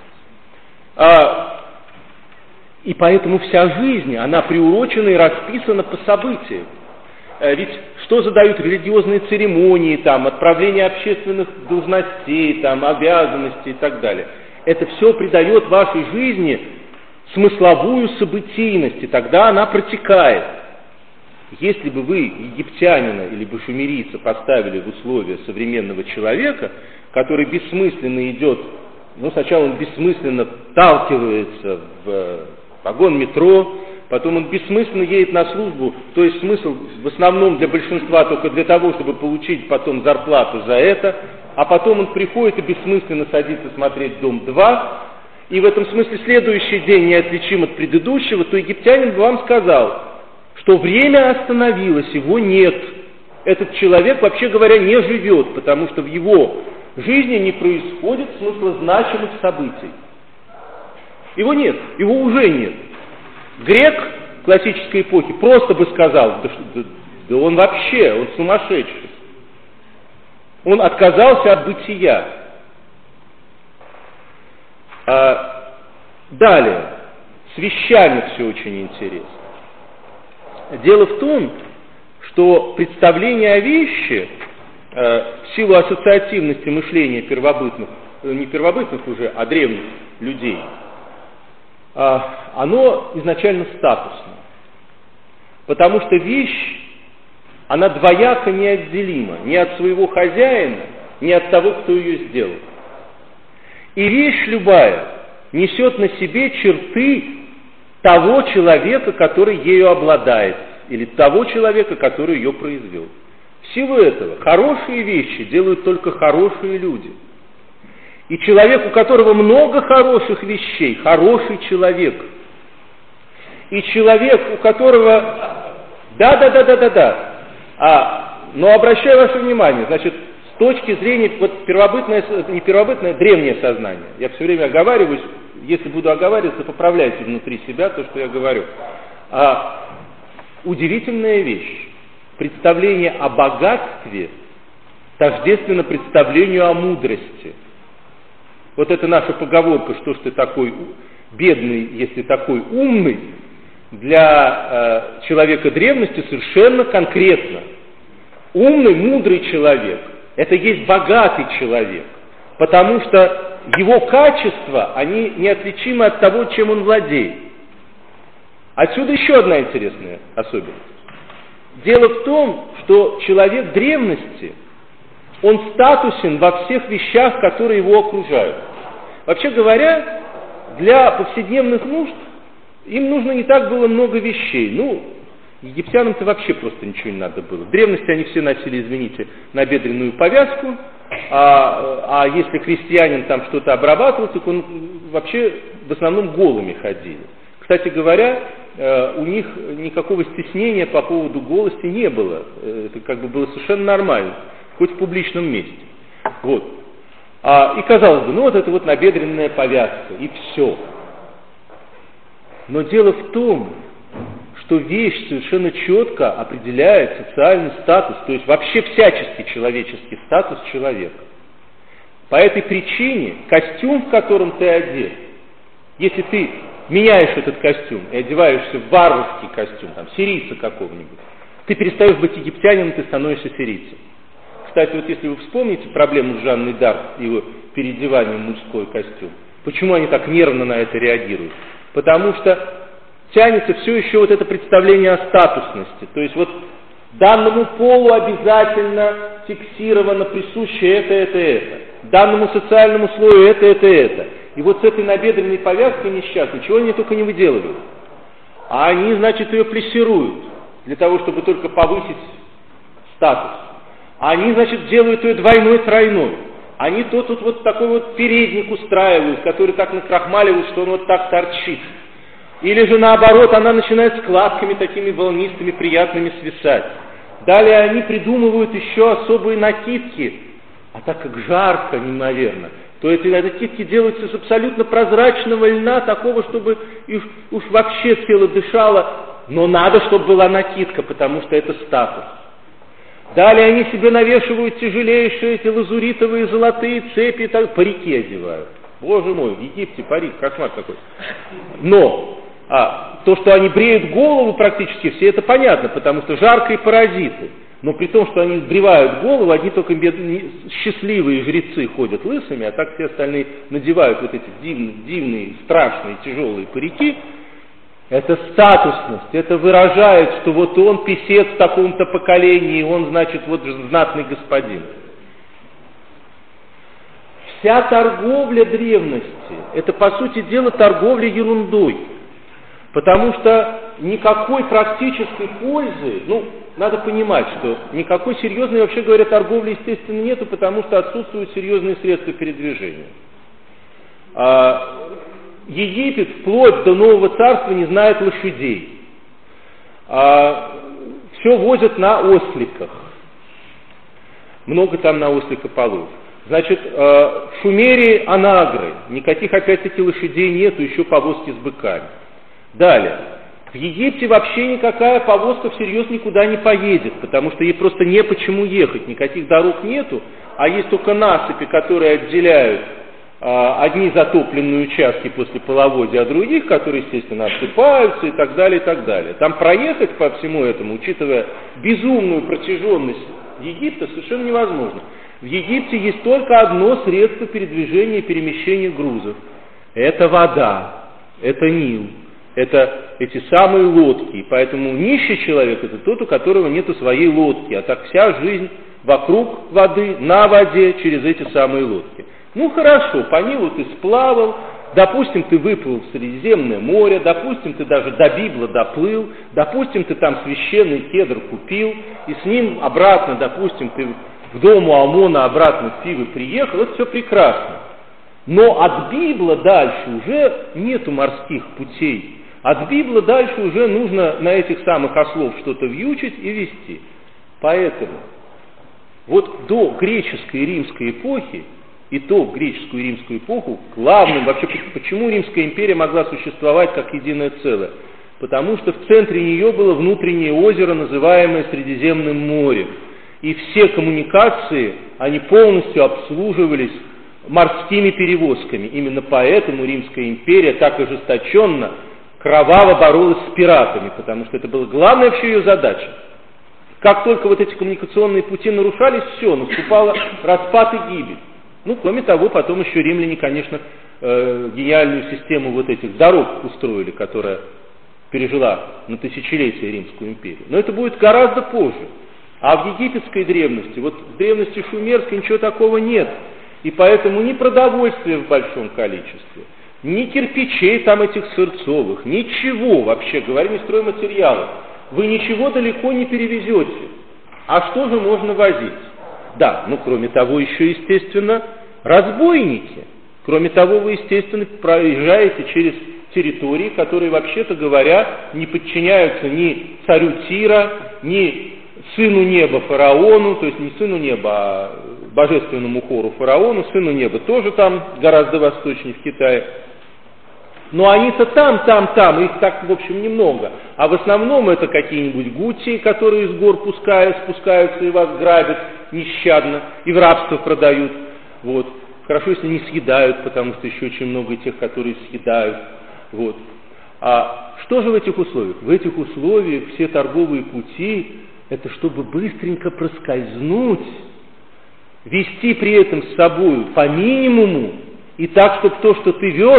А, и поэтому вся жизнь, она приурочена и расписана по событиям. А ведь что задают религиозные церемонии, там, отправление общественных должностей, там, обязанностей и так далее. Это все придает вашей жизни смысловую событийность, и тогда она протекает. Если бы вы египтянина или бы шумерийца поставили в условия современного человека, который бессмысленно идет, ну сначала он бессмысленно вталкивается в вагон метро, потом он бессмысленно едет на службу, то есть смысл в основном для большинства только для того, чтобы получить потом зарплату за это, а потом он приходит и бессмысленно садится смотреть «Дом-два», и в этом смысле следующий день неотличим от предыдущего, то египтянин бы вам сказал, что время остановилось, его нет. Этот человек, вообще говоря, не живет, потому что в его жизни не происходит смыслозначимых событий. Его нет, его уже нет. Грек классической эпохи просто бы сказал, да, да, да он вообще, он сумасшедший. Он отказался от бытия. А, далее, с вещами все очень интересно. Дело в том, что представление о вещи, э, в силу ассоциативности мышления первобытных, э, не первобытных уже, а древних людей, э, оно изначально статусно. Потому что вещь, она двояко неотделима ни от своего хозяина, ни от того, кто ее сделал. И вещь любая несет на себе черты того человека, который ею обладает, или того человека, который ее произвел. В силу этого хорошие вещи делают только хорошие люди. И человек, у которого много хороших вещей, хороший человек. И человек, у которого... Да, да, да, да, да, да. А, но обращаю ваше внимание, значит, с точки зрения, вот первобытное, не первобытное, древнее сознание. Я все время оговариваюсь, если буду оговариваться, поправляйте внутри себя то, что я говорю. А, удивительная вещь. Представление о богатстве тождественно представлению о мудрости. Вот это наша поговорка, что ж ты такой бедный, если такой умный, для э, человека древности совершенно конкретно. Умный, мудрый человек – это есть богатый человек, потому что его качества, они неотличимы от того, чем он владеет. Отсюда еще одна интересная особенность. Дело в том, что человек древности, он статусен во всех вещах, которые его окружают. Вообще говоря, для повседневных нужд им нужно не так было много вещей. Ну, египтянам-то вообще просто ничего не надо было. В древности они все носили, извините, набедренную повязку, а, а если крестьянин там что-то обрабатывал, так он вообще в основном голыми ходили. Кстати говоря, у них никакого стеснения по поводу голости не было. Это как бы было совершенно нормально, хоть в публичном месте. Вот. А, и казалось бы, ну вот это вот набедренная повязка, и все. Но дело в том, что вещь совершенно четко определяет социальный статус, то есть вообще всяческий человеческий статус человека. По этой причине костюм, в котором ты одет, если ты меняешь этот костюм и одеваешься в варварский костюм, там, сирийца какого-нибудь, ты перестаешь быть египтянином, ты становишься сирийцем. Кстати, вот если вы вспомните проблему с Жанной Дарк и его переодеванием в мужской костюм, почему они так нервно на это реагируют? Потому что тянется все еще вот это представление о статусности. То есть вот данному полу обязательно фиксировано присуще это, это, это. Данному социальному слою это, это, это. И вот с этой набедренной повязкой несчастной, чего они только не выделывают. А они, значит, ее плессируют, для того, чтобы только повысить статус. А они, значит, делают ее двойной, тройной. Они то тут вот такой вот передник устраивают, который так накрахмаливают, что он вот так торчит. Или же наоборот, она начинает складками такими волнистыми, приятными свисать. Далее они придумывают еще особые накидки. А так как жарко неимоверно, то эти накидки делаются из абсолютно прозрачного льна, такого, чтобы уж, уж вообще тело дышало, но надо, чтобы была накидка, потому что это статус. Далее они себе навешивают тяжелейшие эти лазуритовые золотые цепи, так, парики одевают. Боже мой, в Египте парик, кошмар какой. Но а, то, что они бреют голову практически все, это понятно, потому что жарко и паразиты. Но при том, что они сбривают голову, одни только бедные, счастливые жрецы ходят лысыми, а так все остальные надевают вот эти дивные, дивные страшные, тяжелые парики. Это статусность, это выражает, что вот он писец в таком-то поколении, он, значит, вот знатный господин. Вся торговля древности, это, по сути дела, торговля ерундой. Потому что никакой практической пользы, ну, надо понимать, что никакой серьезной, вообще говоря, торговли, естественно, нету, потому что отсутствуют серьезные средства передвижения. А, Египет вплоть до Нового Царства не знает лошадей. А, все возят на осликах. Много там на осликополов. Значит, в Шумере анагры, никаких опять-таки лошадей нету, еще повозки с быками. Далее, в Египте вообще никакая повозка всерьез никуда не поедет, потому что ей просто не почему ехать, никаких дорог нету, а есть только насыпи, которые отделяют а, одни затопленные участки после половодья от других, которые, естественно, осыпаются и так далее, и так далее. Там проехать по всему этому, учитывая безумную протяженность Египта, совершенно невозможно. В Египте есть только одно средство передвижения и перемещения грузов. Это вода, это Нил, это эти самые лодки. И поэтому нищий человек — это тот, у которого нет своей лодки, а так вся жизнь вокруг воды, на воде, через эти самые лодки. Ну хорошо, по Нилу ты сплавал, допустим, ты выплыл в Средиземное море, допустим, ты даже до Библа доплыл, допустим, ты там священный кедр купил, и с ним обратно, допустим, ты в дом у Амона обратно в Фивы приехал, это все прекрасно. Но от Библа дальше уже нету морских путей. От Библа дальше уже нужно на этих самых ослов что-то вьючить и везти. Поэтому вот до греческой и римской эпохи, и то в греческую и римскую эпоху, главным вообще, почему Римская империя могла существовать как единое целое? Потому что в центре нее было внутреннее озеро, называемое Средиземным морем. И все коммуникации, они полностью обслуживались морскими перевозками. Именно поэтому Римская империя так ожесточенно, кроваво боролась с пиратами, потому что это была главная вообще ее задача. Как только вот эти коммуникационные пути нарушались, все, наступал распад и гибель. Ну, кроме того, потом еще римляне, конечно, э, гениальную систему вот этих дорог устроили, которая пережила на тысячелетия Римскую империю. Но это будет гораздо позже. А в египетской древности, вот в древности шумерской ничего такого нет. И поэтому ни продовольствия в большом количестве, ни кирпичей там этих сырцовых, ничего, вообще говоря, ни стройматериалов, вы ничего далеко не перевезете. А что же можно возить? Да, ну кроме того, еще, естественно, разбойники. Кроме того, вы, естественно, проезжаете через территории, которые, вообще-то говоря, не подчиняются ни царю Тира, ни сыну неба фараону, то есть не сыну неба, а божественному хору фараону, сыну неба тоже там, гораздо восточнее, в Китае. Но они-то там, там, там, их так, в общем, немного. А в основном это какие-нибудь гутии, которые из гор пускают, спускаются и вас грабят нещадно, и в рабство продают. Вот. Хорошо, если не съедают, потому что еще очень много тех, которые съедают. Вот. А что же в этих условиях? В этих условиях все торговые пути, это чтобы быстренько проскользнуть, вести при этом с собой по минимуму, и так, чтобы то, что ты вез,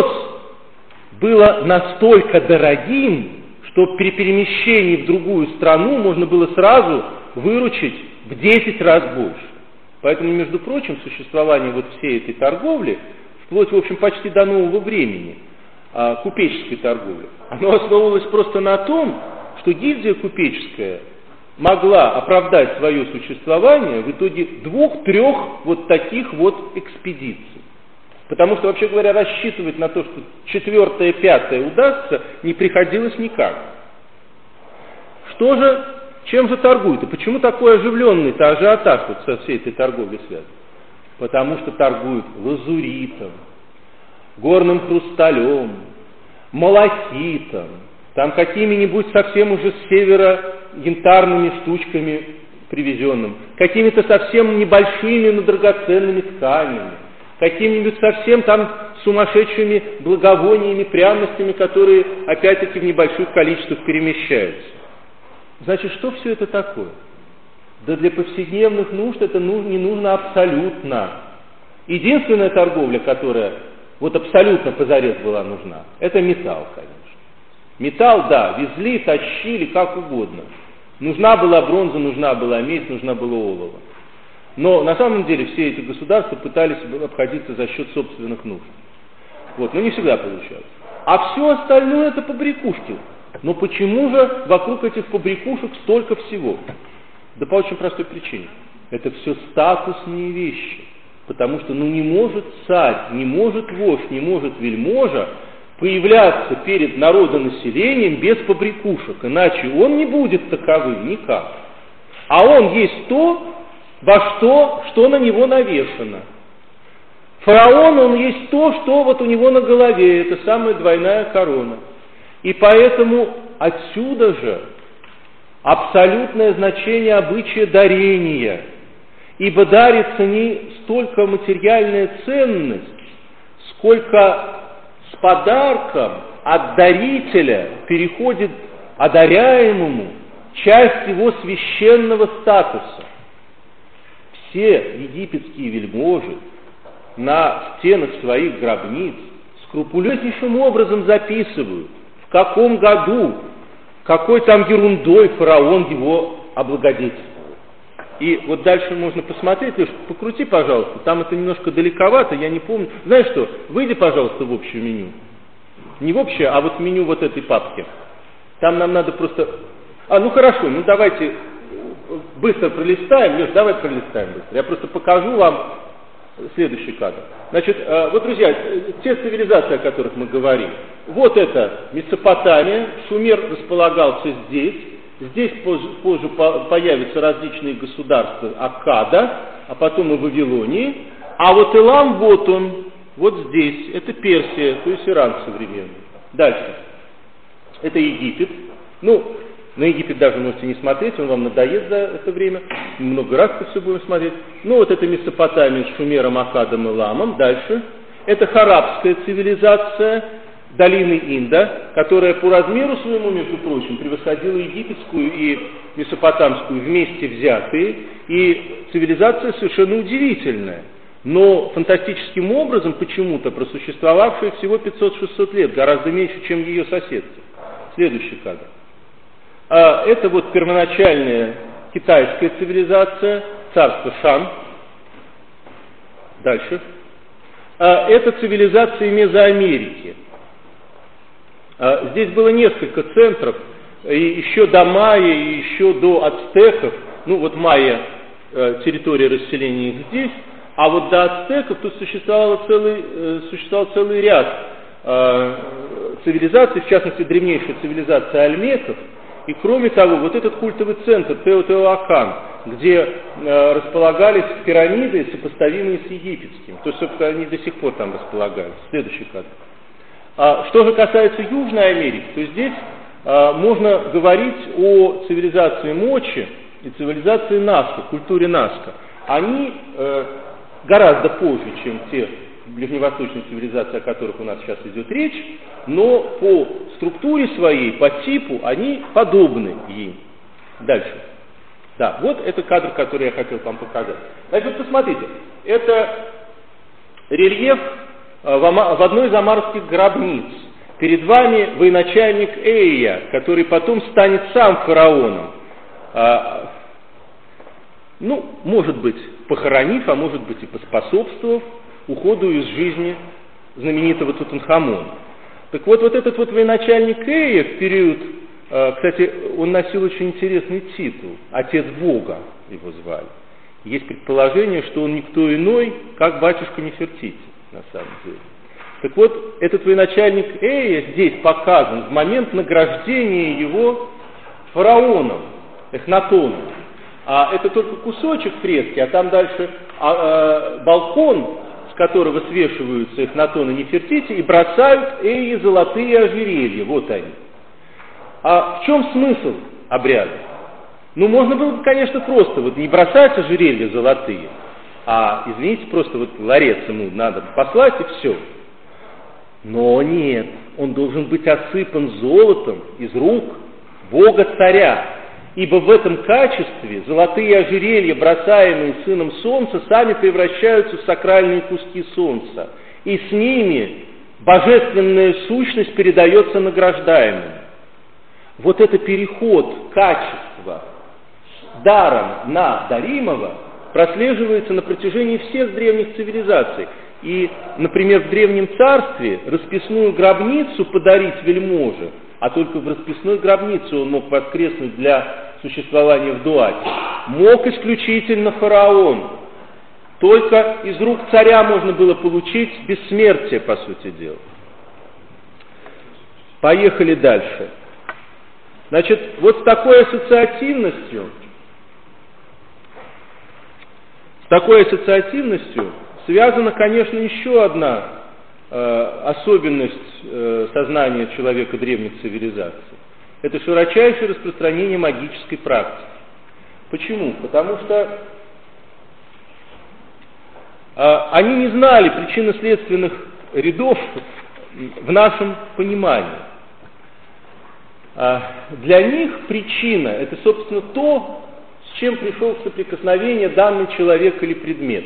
было настолько дорогим, что при перемещении в другую страну можно было сразу выручить в десять раз больше. Поэтому, между прочим, существование вот всей этой торговли, вплоть, в общем, почти до нового времени, купеческой торговли, оно основывалось просто на том, что гильдия купеческая могла оправдать свое существование в итоге двух-трех вот таких вот экспедиций. Потому что, вообще говоря, рассчитывать на то, что четвертое, пятое удастся, не приходилось никак. Что же, чем же торгуют? И почему такой оживленный-то ажиотаж вот со всей этой торговлей связан? Потому что торгуют лазуритом, горным хрусталем, малахитом, там какими-нибудь совсем уже с севера янтарными штучками привезенным, какими-то совсем небольшими, но драгоценными тканями, какими-нибудь совсем там сумасшедшими благовониями, пряностями, которые опять-таки в небольших количествах перемещаются. Значит, что все это такое? Да для повседневных нужд это не нужно абсолютно. Единственная торговля, которая вот абсолютно позарез была нужна, это металл, конечно. Металл, да, везли, тащили, как угодно. Нужна была бронза, нужна была медь, нужна была олово. Но на самом деле все эти государства пытались обходиться за счет собственных нужд. Вот, но не всегда получалось. А все остальное это побрякушки. Но почему же вокруг этих побрякушек столько всего? Да по очень простой причине. Это все статусные вещи. Потому что ну не может царь, не может вождь, не может вельможа появляться перед народонаселением без побрякушек. Иначе он не будет таковым никак. А он есть то, во что, что на него навешано. Фараон, он есть то, что вот у него на голове, это самая двойная корона. И поэтому отсюда же абсолютное значение обычая дарения, ибо дарится не столько материальная ценность, сколько с подарком от дарителя переходит одаряемому часть его священного статуса. Все египетские вельможи на стенах своих гробниц скрупулезнейшим образом записывают, в каком году, какой там ерундой фараон его облагодетельствовал. И вот дальше можно посмотреть, Леш, покрути, пожалуйста, там это немножко далековато, я не помню. Знаешь что, выйди, пожалуйста, в общее меню. Не в общее, а вот в меню вот этой папки. Там нам надо просто... А, ну хорошо, ну давайте быстро пролистаем. Леш, давай пролистаем быстро. Я просто покажу вам следующий кадр. Значит, вот, друзья, те цивилизации, о которых мы говорим. Вот это Месопотамия, Шумер располагался здесь. Здесь позже, позже появятся различные государства Аккада, а потом и Вавилонии. А вот Элам, вот он, вот здесь. Это Персия, то есть Иран современный. Дальше. Это Египет. Ну, на Египет даже можете не смотреть, он вам надоест за это время. Много раз это все будем смотреть. Ну, вот это Месопотамия с Шумером, Аккадом, Эламом. Дальше. Это харабская цивилизация долины Инда, которая по размеру своему, между прочим, превосходила египетскую и месопотамскую вместе взятые. И цивилизация совершенно удивительная, но фантастическим образом почему-то просуществовавшая всего пятьсот-шестьсот лет, гораздо меньше, чем ее соседки. Следующий кадр. А, это вот первоначальная китайская цивилизация, царство Шан. Дальше. А, это цивилизация Мезоамерики. А, здесь было несколько центров, и еще до майя, и еще до ацтеков. Ну вот майя, э, территория расселения их здесь, а вот до ацтеков тут существовал целый, э, существовал целый ряд э, цивилизаций, в частности древнейшая цивилизация альмеков. И кроме того, вот этот культовый центр Теотиуакан, где э, располагались пирамиды, сопоставимые с египетскими. То есть, собственно, они до сих пор там располагались. Следующий кадр. А, что же касается Южной Америки, то здесь а, можно говорить о цивилизации Мочи и цивилизации Наска, культуре Наска. Они э, гораздо позже, чем те ближневосточные цивилизации, о которых у нас сейчас идет речь, но по структуре своей, по типу, они подобны им. Дальше. Да, вот это кадр, который я хотел вам показать. Значит, вот посмотрите, это рельеф в одной из амарских гробниц. Перед вами военачальник Эйя, который потом станет сам фараоном. А, ну, может быть, похоронив, а может быть и поспособствовав уходу из жизни знаменитого Тутанхамона. Так вот, вот этот вот военачальник Эйя в период, а, кстати, он носил очень интересный титул, отец Бога его звали. Есть предположение, что он никто иной, как батюшка Нефертити. На самом деле. Так вот, этот военачальник Эйя здесь показан в момент награждения его фараоном, Эхнатоном. А это только кусочек фрески, а там дальше а, а, балкон, с которого свешиваются Эхнатон и Нефертити, и бросают Эйе золотые ожерелья. Вот они. А в чем смысл обряда? Ну, можно было бы, конечно, просто вот не бросать ожерелья золотые, а, извините, просто вот ларец ему надо послать и все. Но нет, он должен быть осыпан золотом из рук Бога-царя, ибо в этом качестве золотые ожерелья, бросаемые сыном солнца, сами превращаются в сакральные куски солнца, и с ними божественная сущность передается награждаемым. Вот это переход качества даром на даримого прослеживается на протяжении всех древних цивилизаций. И, например, в Древнем Царстве расписную гробницу подарить вельможе, а только в расписной гробнице он мог воскреснуть для существования в дуате, мог исключительно фараон. Только из рук царя можно было получить бессмертие, по сути дела. Поехали дальше. Значит, вот с такой ассоциативностью, с такой ассоциативностью связана, конечно, еще одна э, особенность э, сознания человека древних цивилизаций. Это широчайшее распространение магической практики. Почему? Потому что э, они не знали причинно-следственных рядов в нашем понимании. Э, для них причина – это, собственно, то, с чем пришел в соприкосновение данный человек или предмет.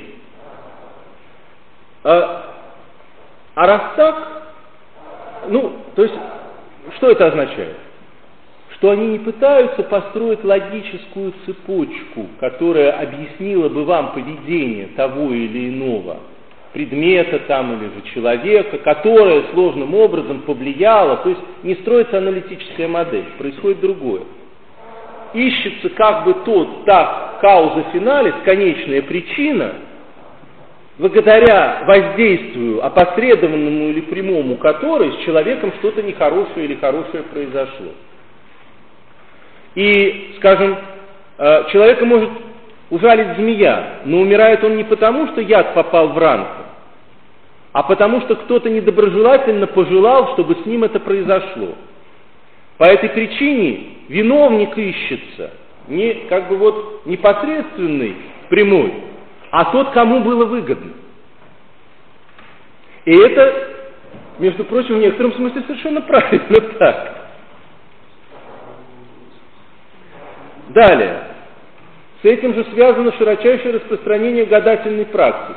А, а раз так, ну, то есть, что это означает? что они не пытаются построить логическую цепочку, которая объяснила бы вам поведение того или иного предмета там или же человека, которое сложным образом повлияло, то есть не строится аналитическая модель, происходит другое. Ищется как бы тот, так, кауза финалис, конечная причина, благодаря воздействию, опосредованному или прямому которой с человеком что-то нехорошее или хорошее произошло. И, скажем, человека может ужалить змея, но умирает он не потому, что яд попал в ранку, а потому что кто-то недоброжелательно пожелал, чтобы с ним это произошло. По этой причине виновник ищется не как бы вот непосредственный, прямой, а тот, кому было выгодно. И это, между прочим, в некотором смысле совершенно правильно так. Далее. С этим же связано широчайшее распространение гадательной практики.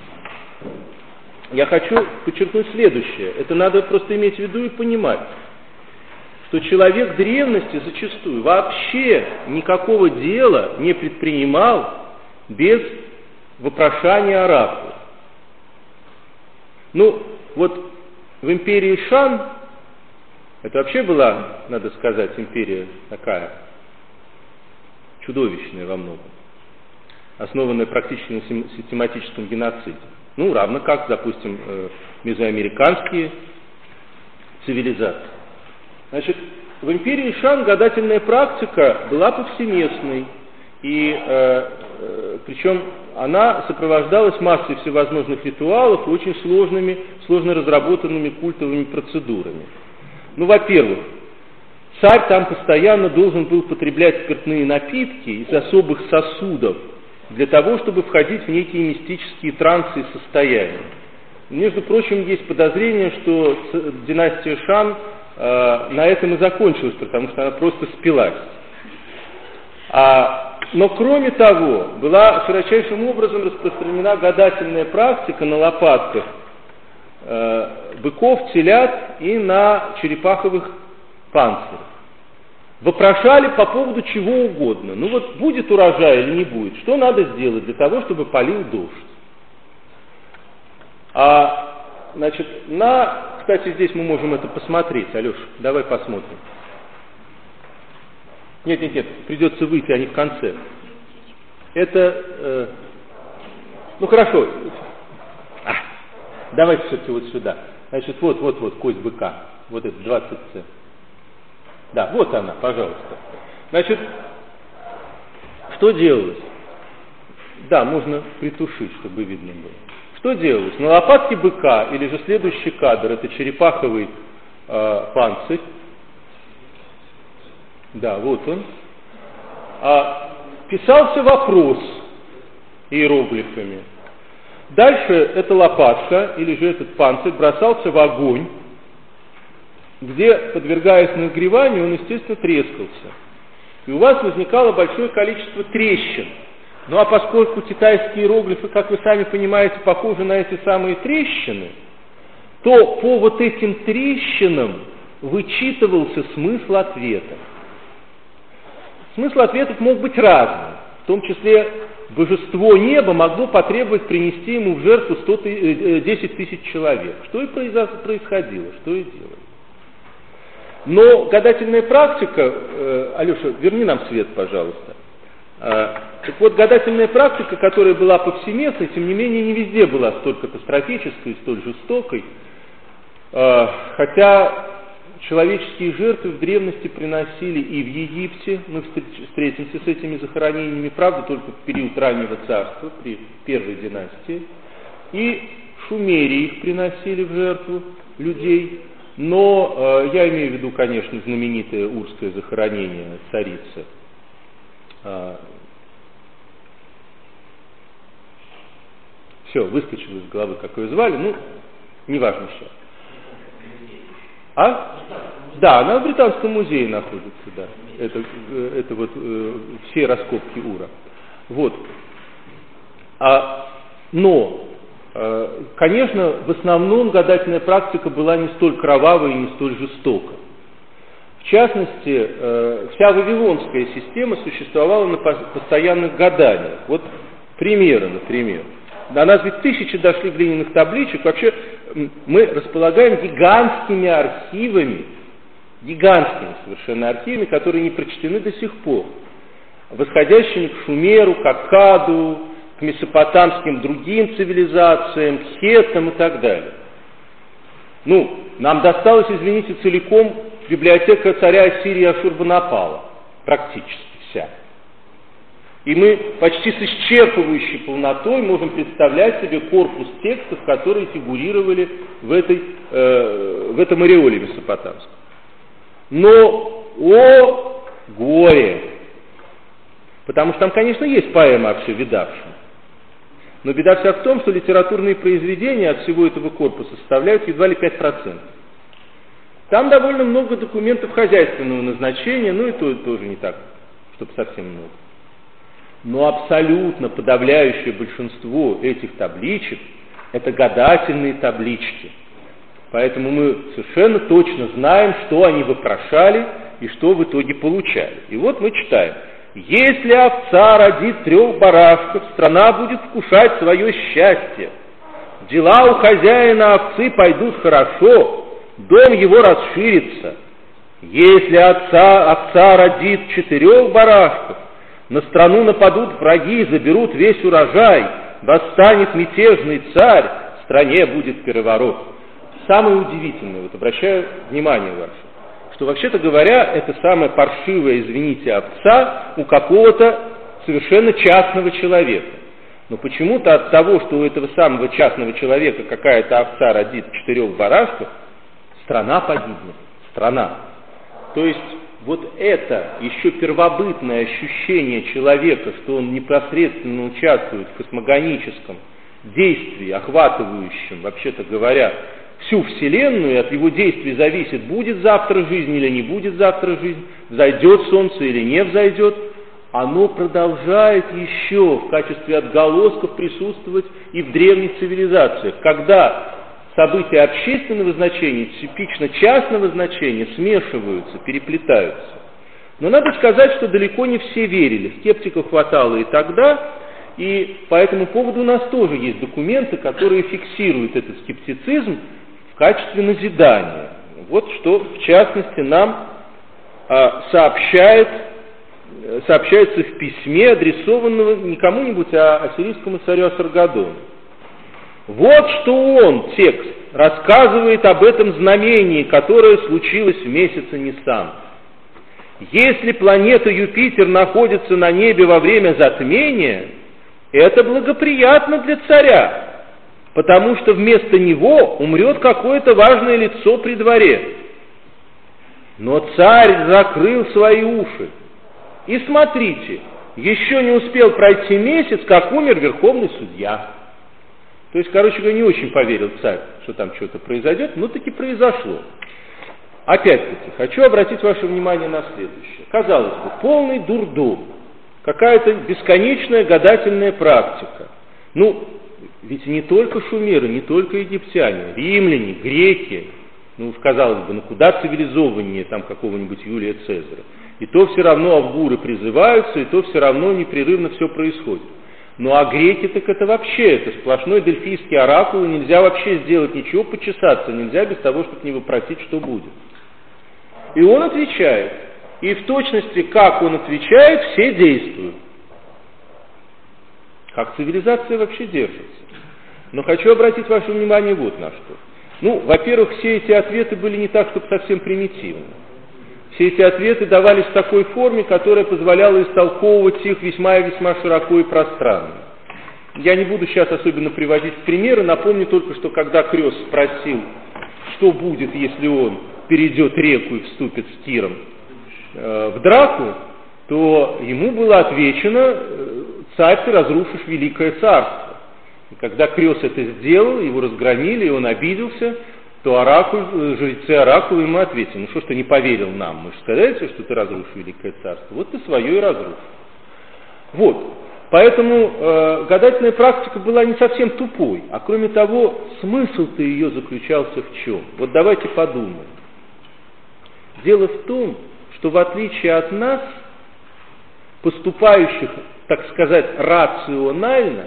Я хочу подчеркнуть следующее. Это надо просто иметь в виду и понимать, что человек древности зачастую вообще никакого дела не предпринимал без вопрошания оракула. Ну, вот в империи Шан, это вообще была, надо сказать, империя такая, чудовищная во многом, основанная практически на систематическом геноциде. Ну, равно как, допустим, мезоамериканские цивилизации. Значит, в империи Шан гадательная практика была повсеместной, и э, э, причем она сопровождалась массой всевозможных ритуалов и очень сложными, сложно разработанными культовыми процедурами. Ну, во-первых, царь там постоянно должен был потреблять спиртные напитки из особых сосудов для того, чтобы входить в некие мистические трансы и состояния. Между прочим, есть подозрение, что династия Шан э, на этом и закончилась, потому что она просто спилась. А, но кроме того, была широчайшим образом распространена гадательная практика на лопатках э, быков, телят и на черепаховых панцирях. Вопрошали по поводу чего угодно. Ну вот будет урожай или не будет, что надо сделать для того, чтобы полил дождь. А, значит, на, кстати, здесь мы можем это посмотреть. Алеша, давай посмотрим. Нет, нет, нет, придется выйти, а не в конце. Это, э, ну хорошо, а, давайте все-таки вот сюда. Значит, вот, вот, вот, кость быка, вот это двадцать цэ. Да, вот она, пожалуйста. Значит, что делалось? Да, можно притушить, чтобы видно было. Что делалось? На лопатке быка, или же следующий кадр, это черепаховый э, панцирь. Да, вот он. А, писался вопрос иероглифами. Дальше эта лопатка, или же этот панцирь, бросался в огонь, где, подвергаясь нагреванию, он, естественно, трескался. И у вас возникало большое количество трещин. Ну а поскольку китайские иероглифы, как вы сами понимаете, похожи на эти самые трещины, то по вот этим трещинам вычитывался смысл ответа. Смысл ответов мог быть разным. В том числе божество неба могло потребовать принести ему в жертву сто, десять тысяч человек. Что и происходило, что и делали. Но гадательная практика, э, Алеша, верни нам свет, пожалуйста. Э, так вот, гадательная практика, которая была повсеместной, тем не менее, не везде была столь катастрофической, столь жестокой, э, хотя человеческие жертвы в древности приносили и в Египте, мы встретимся с этими захоронениями, правда, только в период раннего царства, при первой династии, и в Шумерии их приносили в жертву людей. Но э, я имею в виду, конечно, знаменитое урское захоронение царицы. Э, все, выскочило из головы, как ее звали, ну, неважно сейчас. А? Да, она в Британском музее находится, да. Это, это вот э, все раскопки Ура. Вот. А, но конечно, в основном гадательная практика была не столь кровавая и не столь жестока. В частности, вся вавилонская система существовала на постоянных гаданиях. Вот примеры, например. До нас ведь тысячи дошли глиняных табличек. Вообще мы располагаем гигантскими архивами, гигантскими совершенно архивами, которые не прочтены до сих пор, восходящими к Шумеру, к Аккаду, к месопотамским другим цивилизациям, к хеттам и так далее. Ну, нам досталось, извините, целиком библиотека царя Ассирии Ашурбанапала, практически вся. И мы почти с исчерпывающей полнотой можем представлять себе корпус текстов, которые фигурировали в, этой, э, в этом ореоле месопотамском. Но о горе! Потому что там, конечно, есть поэма о всевидавшем. Но беда вся в том, что литературные произведения от всего этого корпуса составляют едва ли пять процентов. Там довольно много документов хозяйственного назначения, ну и то тоже не так, чтобы совсем много. Но абсолютно подавляющее большинство этих табличек – это гадательные таблички. Поэтому мы совершенно точно знаем, что они вопрошали и что в итоге получали. И вот мы читаем. «Если овца родит трех барашков, страна будет вкушать свое счастье. Дела у хозяина овцы пойдут хорошо, дом его расширится. Если отца, овца родит четырех барашков, на страну нападут враги, заберут весь урожай, восстанет мятежный царь, в стране будет переворот». Самое удивительное, вот обращаю внимание ваше, что вообще-то говоря, это самая паршивая, извините, овца у какого-то совершенно частного человека. Но почему-то от того, что у этого самого частного человека какая-то овца родит четырех барашков, страна погибнет. Страна. То есть вот это еще первобытное ощущение человека, что он непосредственно участвует в космогоническом действии, охватывающем, вообще-то говоря, всю Вселенную, и от его действий зависит, будет завтра жизнь или не будет завтра жизнь, взойдет солнце или не взойдет, оно продолжает еще в качестве отголосков присутствовать и в древних цивилизациях, когда события общественного значения, типично частного значения, смешиваются, переплетаются. Но надо сказать, что далеко не все верили, скептиков хватало и тогда, и по этому поводу у нас тоже есть документы, которые фиксируют этот скептицизм в качестве назидания. Вот что, в частности, нам а, сообщает, сообщается в письме, адресованного не кому-нибудь, а ассирийскому царю Асаргадону. Вот что он, текст, рассказывает об этом знамении, которое случилось в месяце Нисан. Если планета Юпитер находится на небе во время затмения, это благоприятно для царя, потому что вместо него умрет какое-то важное лицо при дворе. Но царь закрыл свои уши. И смотрите, еще не успел пройти месяц, как умер верховный судья. То есть, короче говоря, не очень поверил царь, что там что-то произойдет, но таки произошло. Опять-таки, хочу обратить ваше внимание на следующее. Казалось бы, полный дурдом, какая-то бесконечная гадательная практика. Ну, ведь не только шумеры, не только египтяне, римляне, греки, ну, казалось бы, ну куда цивилизованнее там какого-нибудь Юлия Цезаря. И то все равно авгуры призываются, и то все равно непрерывно все происходит. Ну а греки, так это вообще, это сплошной дельфийский оракул, и нельзя вообще сделать ничего, почесаться, нельзя без того, чтобы не вопросить, что будет. И он отвечает. И в точности, как он отвечает, все действуют. Как цивилизация вообще держится. Но хочу обратить ваше внимание вот на что. Ну, во-первых, все эти ответы были не так, чтобы совсем примитивны. Все эти ответы давались в такой форме, которая позволяла истолковывать их весьма и весьма широко и пространно. Я не буду сейчас особенно приводить примеры, напомню только, что когда Крёс спросил, что будет, если он перейдет реку и вступит с Тиром э, в драку, то ему было отвечено: царь, ты разрушишь великое царство. И когда Крёс это сделал, его разгромили, и он обиделся, то оракул, жрецы оракула ему ответили: ну что ж ты не поверил нам, мы же сказали, что ты разрушишь великое царство, вот ты свое и разрушишь. Вот, поэтому э, гадательная практика была не совсем тупой, а кроме того, смысл-то ее заключался в чем? Вот давайте подумаем. Дело в том, что в отличие от нас, поступающих, так сказать, рационально,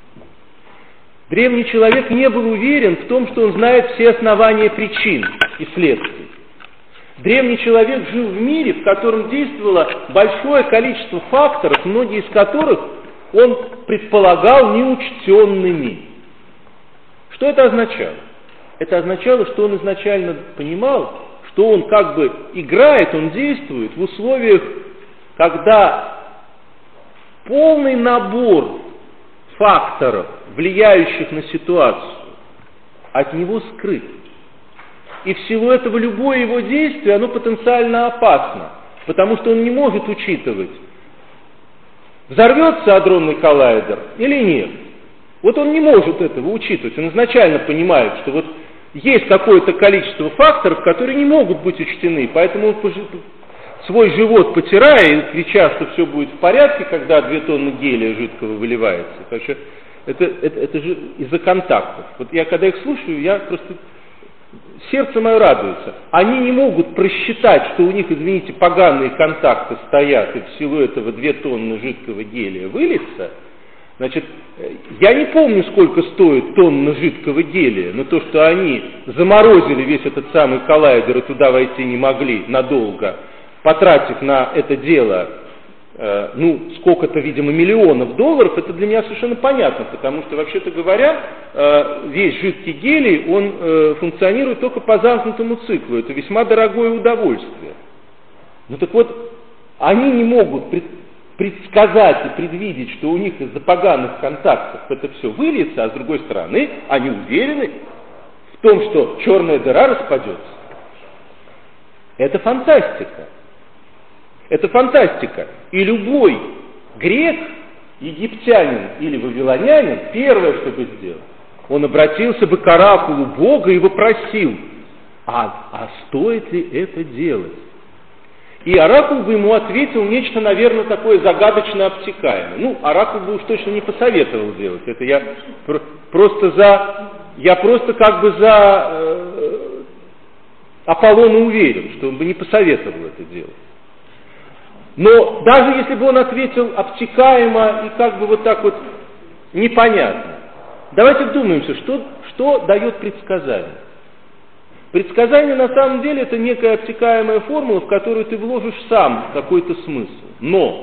древний человек не был уверен в том, что он знает все основания причин и следствий. Древний человек жил в мире, в котором действовало большое количество факторов, многие из которых он предполагал неучтенными. Что это означало? Это означало, что он изначально понимал, что он как бы играет, он действует в условиях, когда полный набор факторов, влияющих на ситуацию, от него скрыт. И в силу этого любое его действие, оно потенциально опасно, потому что он не может учитывать, взорвется адронный коллайдер или нет. Вот он не может этого учитывать, он изначально понимает, что вот есть какое-то количество факторов, которые не могут быть учтены, поэтому он свой живот потирая и крича, что все будет в порядке, когда две тонны гелия жидкого выливается. Потому что это, это, это же из-за контактов. Вот я когда их слушаю, я просто... Сердце мое радуется. Они не могут просчитать, что у них, извините, поганые контакты стоят, и в силу этого две тонны жидкого гелия выльется. Значит, я не помню, сколько стоит тонна жидкого гелия, но то, что они заморозили весь этот самый коллайдер и туда войти не могли надолго, потратив на это дело, э, ну, сколько-то, видимо, миллионов долларов, это для меня совершенно понятно, потому что, вообще-то говоря, э, весь жидкий гелий, он э, функционирует только по замкнутому циклу, это весьма дорогое удовольствие. Ну так вот, они не могут пред, предсказать и предвидеть, что у них из-за поганых контактов это все выльется, а с другой стороны, они уверены в том, что черная дыра распадется. Это фантастика. Это фантастика. И любой грек, египтянин или вавилонянин, первое, что бы сделал, он обратился бы к оракулу Бога и вопросил, а, а стоит ли это делать? И оракул бы ему ответил нечто, наверное, такое загадочно обтекаемое. Ну, оракул бы уж точно не посоветовал делать. Это я пр- просто за... Я просто как бы за э, Аполлона уверен, что он бы не посоветовал это делать. Но даже если бы он ответил обтекаемо и как бы вот так вот непонятно, давайте вдумаемся, что, что дает предсказание. Предсказание на самом деле это некая обтекаемая формула, в которую ты вложишь сам какой-то смысл. Но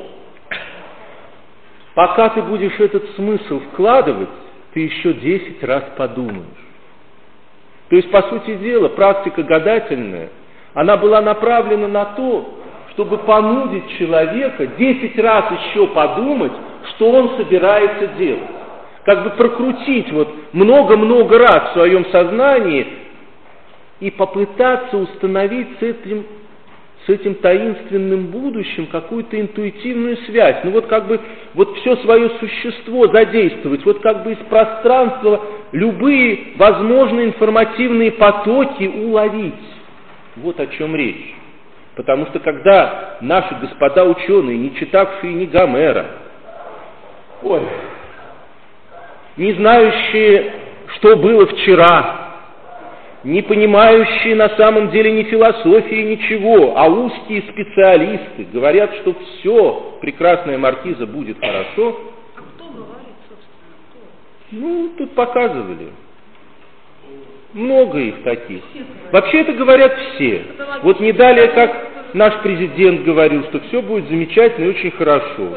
пока ты будешь этот смысл вкладывать, ты еще десять раз подумаешь. То есть, по сути дела, практика гадательная, она была направлена на то, чтобы понудить человека десять раз еще подумать, что он собирается делать. Как бы прокрутить вот много-много раз в своем сознании и попытаться установить с этим, с этим таинственным будущим какую-то интуитивную связь. Ну вот как бы вот все свое существо задействовать, вот как бы из пространства любые возможные информативные потоки уловить. Вот о чем речь. Потому что когда наши господа ученые, не читавшие ни Гомера, ой, не знающие, что было вчера, не понимающие на самом деле ни философии, ничего, а узкие специалисты говорят, что все, прекрасная маркиза, будет хорошо. А кто говорит, собственно, кто? Ну, тут показывали. Много их таких. Вообще это говорят все. Вот не далее, как наш президент говорил, что все будет замечательно и очень хорошо.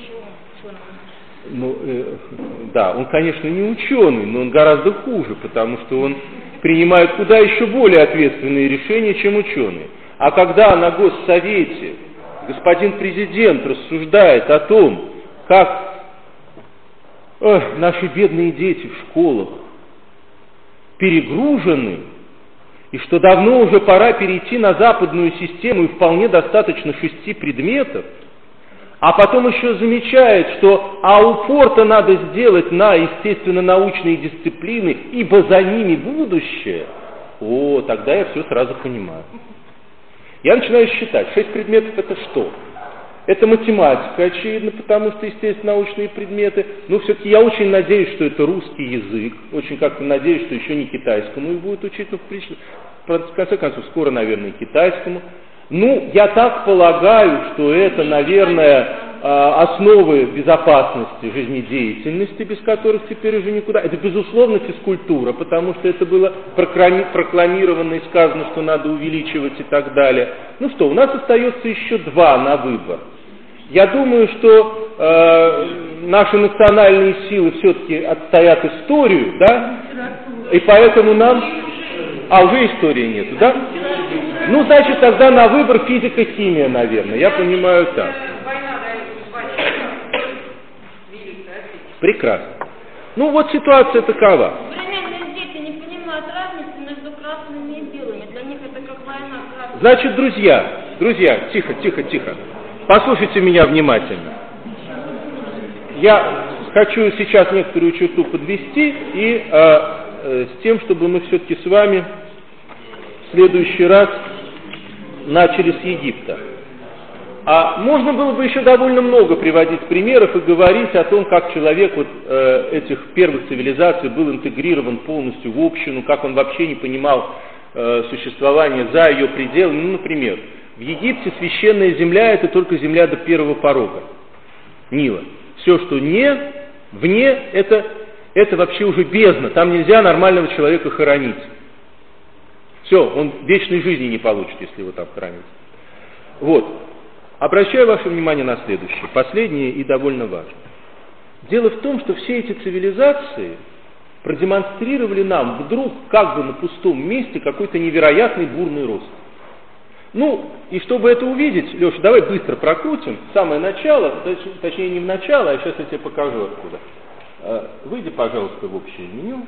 Ну, э, да, он, конечно, не ученый, но он гораздо хуже, потому что он принимает куда еще более ответственные решения, чем ученые. А когда на Госсовете господин президент рассуждает о том, как ой, наши бедные дети в школах перегружены, и что давно уже пора перейти на западную систему, и вполне достаточно шести предметов, а потом еще замечает, что а упор-то надо сделать на естественно-научные дисциплины, ибо за ними будущее, о, тогда я все сразу понимаю. Я начинаю считать, шесть предметов это что? Это математика, очевидно, потому что естественно-научные предметы. Но все-таки я очень надеюсь, что это русский язык. Очень как-то надеюсь, что еще не китайскому их будут учить. Но в конце концов, скоро, наверное, и китайскому. Ну, я так полагаю, что это, наверное, основы безопасности жизнедеятельности, без которых теперь уже никуда. Это, безусловно, физкультура, потому что это было прокламировано и сказано, что надо увеличивать и так далее. Ну что, у нас остается еще два на выбор. Я думаю, что э, наши национальные силы все-таки отстоят историю, да? И поэтому нам... А, уже истории нету, да? Ну, значит, тогда на выбор физика-химия, наверное. Я понимаю так. Прекрасно. Ну, вот ситуация такова. Современные дети не понимают разницы между красными и белыми. Для них это как война красных. Значит, друзья, друзья, тихо, тихо, тихо. Послушайте меня внимательно. Я хочу сейчас некоторую черту подвести и э, э, с тем, чтобы мы все-таки с вами в следующий раз начали с Египта. А можно было бы еще довольно много приводить примеров и говорить о том, как человек вот, э, этих первых цивилизаций был интегрирован полностью в общину, как он вообще не понимал э, существование за ее пределами. Ну, например, в Египте священная земля — это только земля до первого порога Нила. Все, что не, вне, это, это вообще уже бездна. Там нельзя нормального человека хоронить. Все, он вечной жизни не получит, если его там хоронить. Вот. Обращаю ваше внимание на следующее, последнее и довольно важное. Дело в том, что все эти цивилизации продемонстрировали нам вдруг, как бы на пустом месте, какой-то невероятный бурный рост. Ну, и чтобы это увидеть, Леша, давай быстро прокрутим самое начало, точнее не в начало, а сейчас я тебе покажу откуда. Выйди, пожалуйста, в общее меню.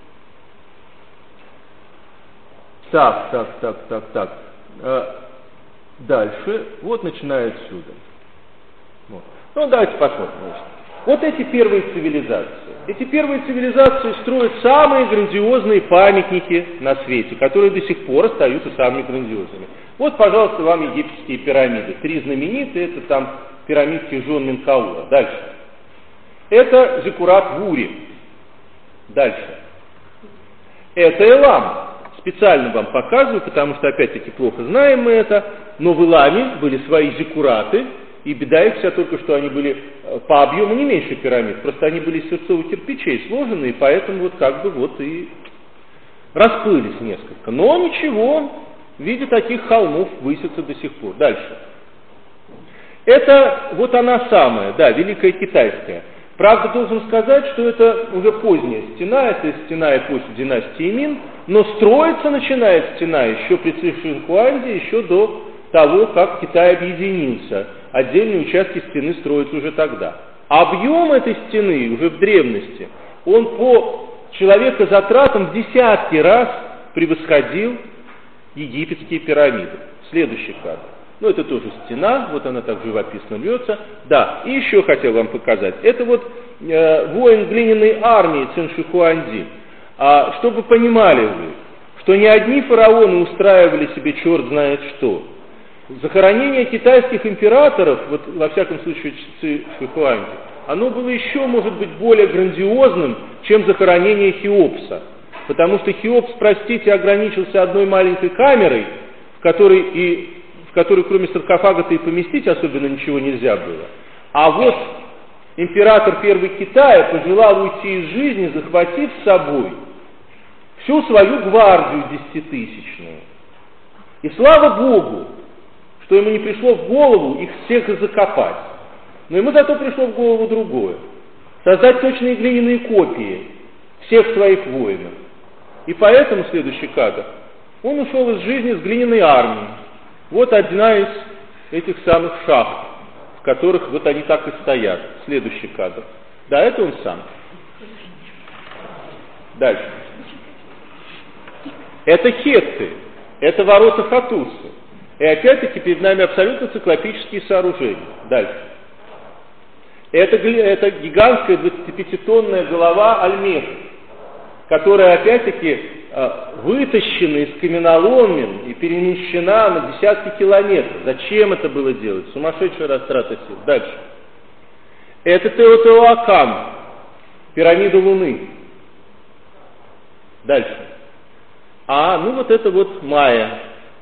Так, так, так, так, так. Дальше, вот начиная отсюда. Вот. Ну, давайте посмотрим. Вот эти первые цивилизации. Эти первые цивилизации строят самые грандиозные памятники на свете, которые до сих пор остаются самыми грандиозными. Вот, пожалуйста, вам египетские пирамиды. Три знаменитые, это там пирамидки жен Менкаура. Дальше. Это зиккурат в Уре. Дальше. Это Элам. Специально вам показываю, потому что, опять-таки, плохо знаем мы это, но в Эламе были свои зиккураты, и беда их вся только, что они были по объему не меньше пирамид, просто они были из свинцовых кирпичей сложены, и поэтому вот как бы вот и расплылись несколько. Но ничего, в виде таких холмов высятся до сих пор. Дальше. Это вот она самая, да, Великая Китайская. Правда, должен сказать, что это уже поздняя стена, это стена эпохи династии Мин, но строиться начинает стена еще при Цинь-Ши еще до того, как Китай объединился. Отдельные участки стены строятся уже тогда. Объем этой стены уже в древности, он по человекозатратам в десятки раз превосходил египетские пирамиды. Следующий кадр. Ну, это тоже стена, вот она так живописно льется. Да, и еще хотел вам показать. Это вот э, воин глиняной армии Цинь-Ши. А, чтобы вы понимали вы, что не одни фараоны устраивали себе черт знает что. Захоронение китайских императоров, вот во всяком случае Цинь-Ши, оно было еще, может быть, более грандиозным, чем захоронение Хеопса. Потому что Хеопс, простите, ограничился одной маленькой камерой, в которой и в которой кроме саркофага-то и поместить особенно ничего нельзя было. А вот император Первый Китая пожелал уйти из жизни, захватив с собой всю свою гвардию десятитысячную. И слава Богу, что ему не пришло в голову их всех и закопать. Но ему зато пришло в голову другое. Создать точные глиняные копии всех своих воинов. И поэтому, следующий кадр, он ушел из жизни с глиняной армией. Вот одна из этих самых шахт, в которых вот они так и стоят. Следующий кадр. Да, это он сам. Дальше. Это хетты, это ворота Хатусы. И опять-таки перед нами абсолютно циклопические сооружения. Дальше. Это, это гигантская двадцатипятитонная голова Альмеха, которая опять-таки вытащена из каменоломен и перемещена на десятки километров. Зачем это было делать? Сумасшедшая растрата сил. Дальше. Это Теотиуакан, пирамида Луны. Дальше. А, ну вот это вот Майя.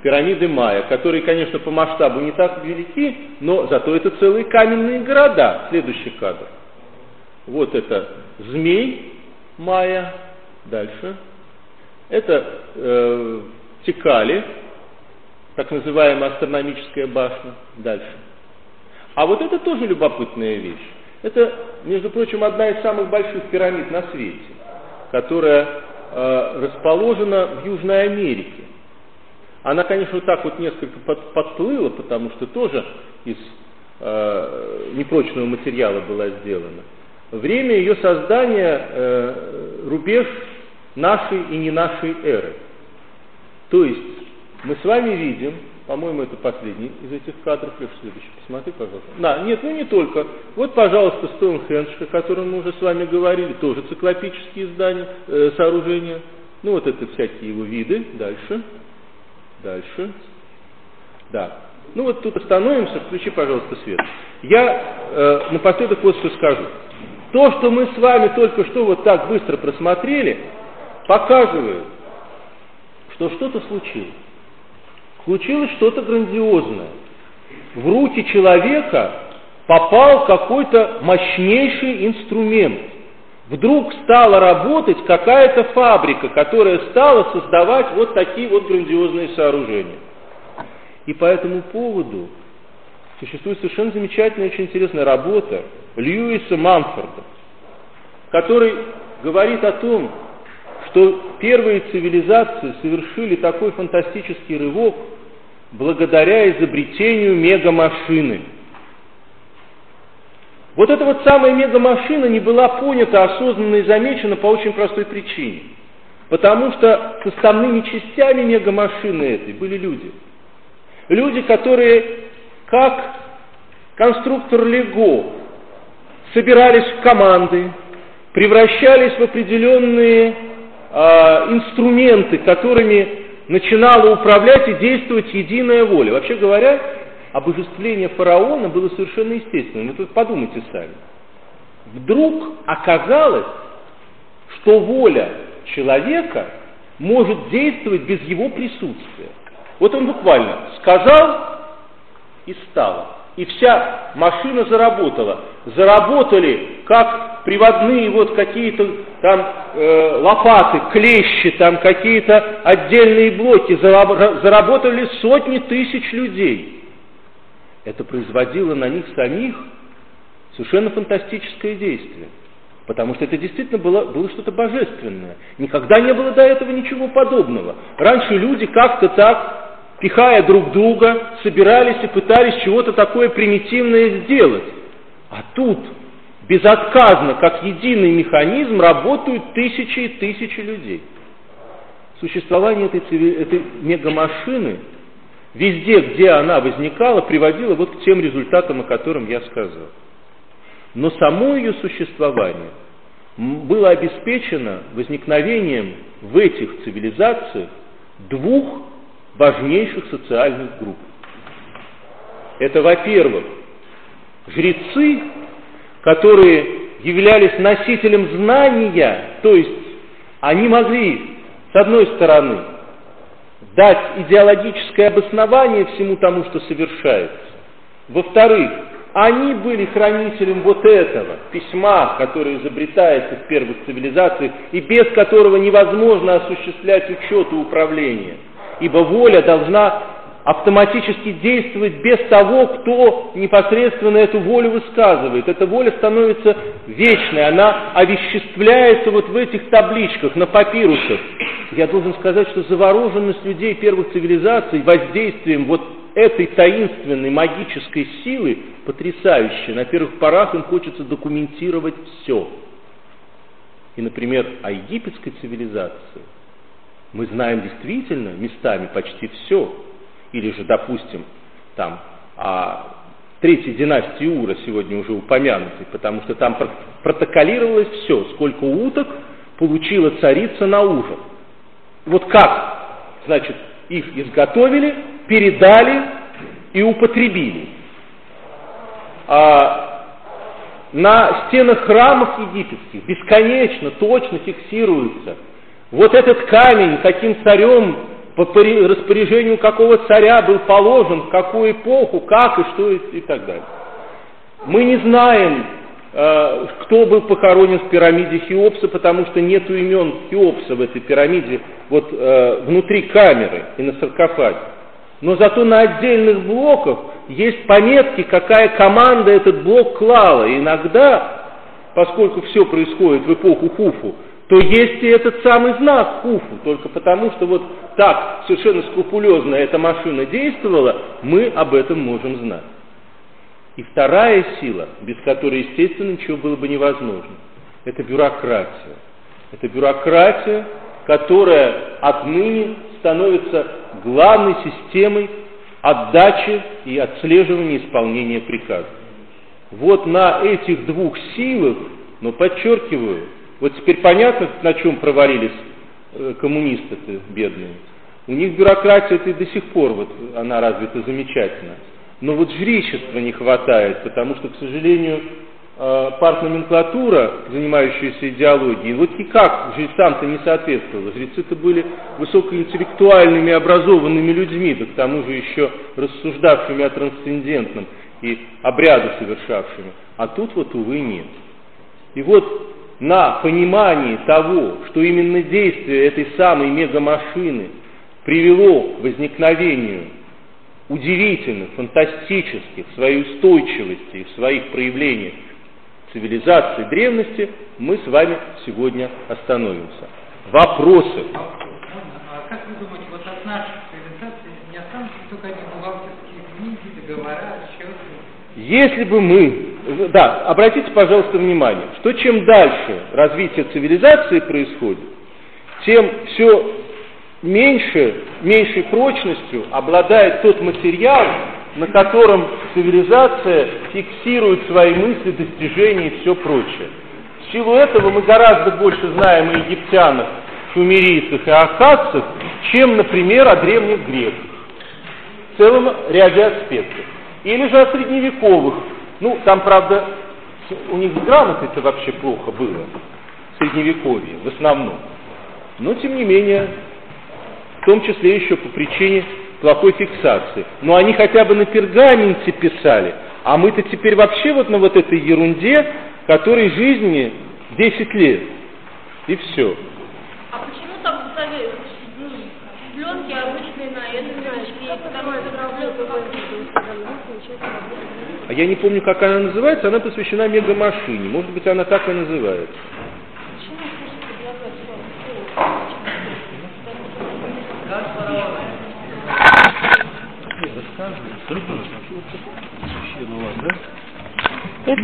пирамиды майя, которые, конечно, по масштабу не так велики, но зато это целые каменные города. Следующий кадр. Вот это змей майя. Дальше. Это э, Тикали, так называемая астрономическая башня. Дальше. А вот это тоже любопытная вещь. Это, между прочим, одна из самых больших пирамид на свете, которая э, расположена в Южной Америке. Она, конечно, вот так вот несколько под, подплыла, потому что тоже из э, непрочного материала была сделана. Время ее создания э, рубеж нашей и не нашей эры. То есть мы с вами видим, по-моему, это последний из этих кадров, Леша, следующий, посмотри, пожалуйста. Да, нет, ну не только. Вот, пожалуйста, Стоунхендж, о котором мы уже с вами говорили, тоже циклопические здания, э, сооружения. Ну вот это всякие его виды. Дальше. Дальше. Да. Ну вот тут остановимся, включи, пожалуйста, свет. Я э, напоследок вот что скажу. То, что мы с вами только что вот так быстро просмотрели, показывает, что что-то случилось. Случилось что-то грандиозное. В руки человека попал какой-то мощнейший инструмент. Вдруг стала работать какая-то фабрика, которая стала создавать вот такие вот грандиозные сооружения. И по этому поводу существует совершенно замечательная, очень интересная работа Льюиса Манфорда, который говорит о том, что первые цивилизации совершили такой фантастический рывок благодаря изобретению мегамашины. Вот эта вот самая мегамашина не была понята, осознанно и замечена по очень простой причине. Потому что составными частями мегамашины этой были люди. Люди, которые, как конструктор Лего, собирались в команды, превращались в определенные инструменты, которыми начинала управлять и действовать единая воля. Вообще говоря, обожествление фараона было совершенно естественным. Вы тут подумайте сами. Вдруг оказалось, что воля человека может действовать без его присутствия. Вот он буквально сказал и стало. И вся машина заработала. Заработали как приводные вот какие-то там э, лопаты, клещи, там какие-то отдельные блоки. Заработали сотни тысяч людей. Это производило на них самих совершенно фантастическое действие. Потому что это действительно было, было что-то божественное. Никогда не было до этого ничего подобного. Раньше люди как-то так, пихая друг друга, собирались и пытались чего-то такое примитивное сделать. А тут безотказно, как единый механизм, работают тысячи и тысячи людей. Существование этой, этой мегамашины везде, где она возникала, приводило вот к тем результатам, о которых я сказал. Но само ее существование было обеспечено возникновением в этих цивилизациях двух важнейших социальных групп. Это, во-первых, жрецы, которые являлись носителем знания, то есть они могли, с одной стороны, дать идеологическое обоснование всему тому, что совершается. Во-вторых, они были хранителем вот этого письма, которое изобретается в первых цивилизациях, и без которого невозможно осуществлять учет и управление. Ибо воля должна автоматически действовать без того, кто непосредственно эту волю высказывает. Эта воля становится вечной, она овеществляется вот в этих табличках, на папирусах. Я должен сказать, что завороженность людей первых цивилизаций воздействием вот этой таинственной магической силы потрясающая. На первых порах им хочется документировать все. И, например, о египетской цивилизации мы знаем действительно местами почти все. Или же, допустим, там, о третьей династии Ура, сегодня уже упомянутой, потому что там протоколировалось все, сколько уток получила царица на ужин. Вот как, значит, их изготовили, передали и употребили. А на стенах храмов египетских бесконечно, точно фиксируется вот этот камень, каким царем по распоряжению какого царя был положен, в какую эпоху, как и что и, и так далее. Мы не знаем, э, кто был похоронен в пирамиде Хеопса, потому что нет имен Хеопса в этой пирамиде, вот э, внутри камеры и на саркофаге. Но зато на отдельных блоках есть пометки, какая команда этот блок клала. И иногда, поскольку все происходит в эпоху Хуфу, то есть и этот самый знак Хуфу. Только потому, что вот так совершенно скрупулезно эта машина действовала, мы об этом можем знать. И вторая сила, без которой, естественно, ничего было бы невозможно, это бюрократия. Это бюрократия, которая отныне становится главной системой отдачи и отслеживания исполнения приказа. Вот на этих двух силах, но подчеркиваю, вот теперь понятно, на чем провалились э, коммунисты-то бедные. У них бюрократия-то и до сих пор вот она развита замечательно. Но вот жречества не хватает, потому что, к сожалению, э, партноменклатура, занимающаяся идеологией, вот никак жрецам-то не соответствовала. Жрецы-то были высокоинтеллектуальными, образованными людьми, да к тому же еще рассуждавшими о трансцендентном и обряды совершавшими. А тут вот, увы, нет. И вот на понимании того, что именно действие этой самой мегамашины привело к возникновению удивительных, фантастических в своей устойчивости и в своих проявлениях цивилизации древности, мы с вами сегодня остановимся. Вопросы? А как вы думаете, вот от нашей цивилизации не останутся только одни бухгалтерские книги, договора, счеты? Если бы мы... Да, обратите, пожалуйста, внимание, что чем дальше развитие цивилизации происходит, тем все меньше, меньшей прочностью обладает тот материал, на котором цивилизация фиксирует свои мысли, достижения и все прочее. В силу этого мы гораздо больше знаем о египтянах, шумерийцах и аккадцах, чем, например, о древних греках. В целом ряде аспектов. Или же о средневековых. Ну, там, правда, у них с грамотой-то вообще плохо было, в средневековье, в основном. Но, тем не менее, в том числе еще по причине плохой фиксации. Но они хотя бы на пергаменте писали, а мы-то теперь вообще вот на вот этой ерунде, которой жизни десять лет. И все. А почему там писали ну, пленки обычные на этой пленочке, потому что А я не помню, как она называется, она посвящена мегамашине. Может быть, она так и называется. Рассказывай,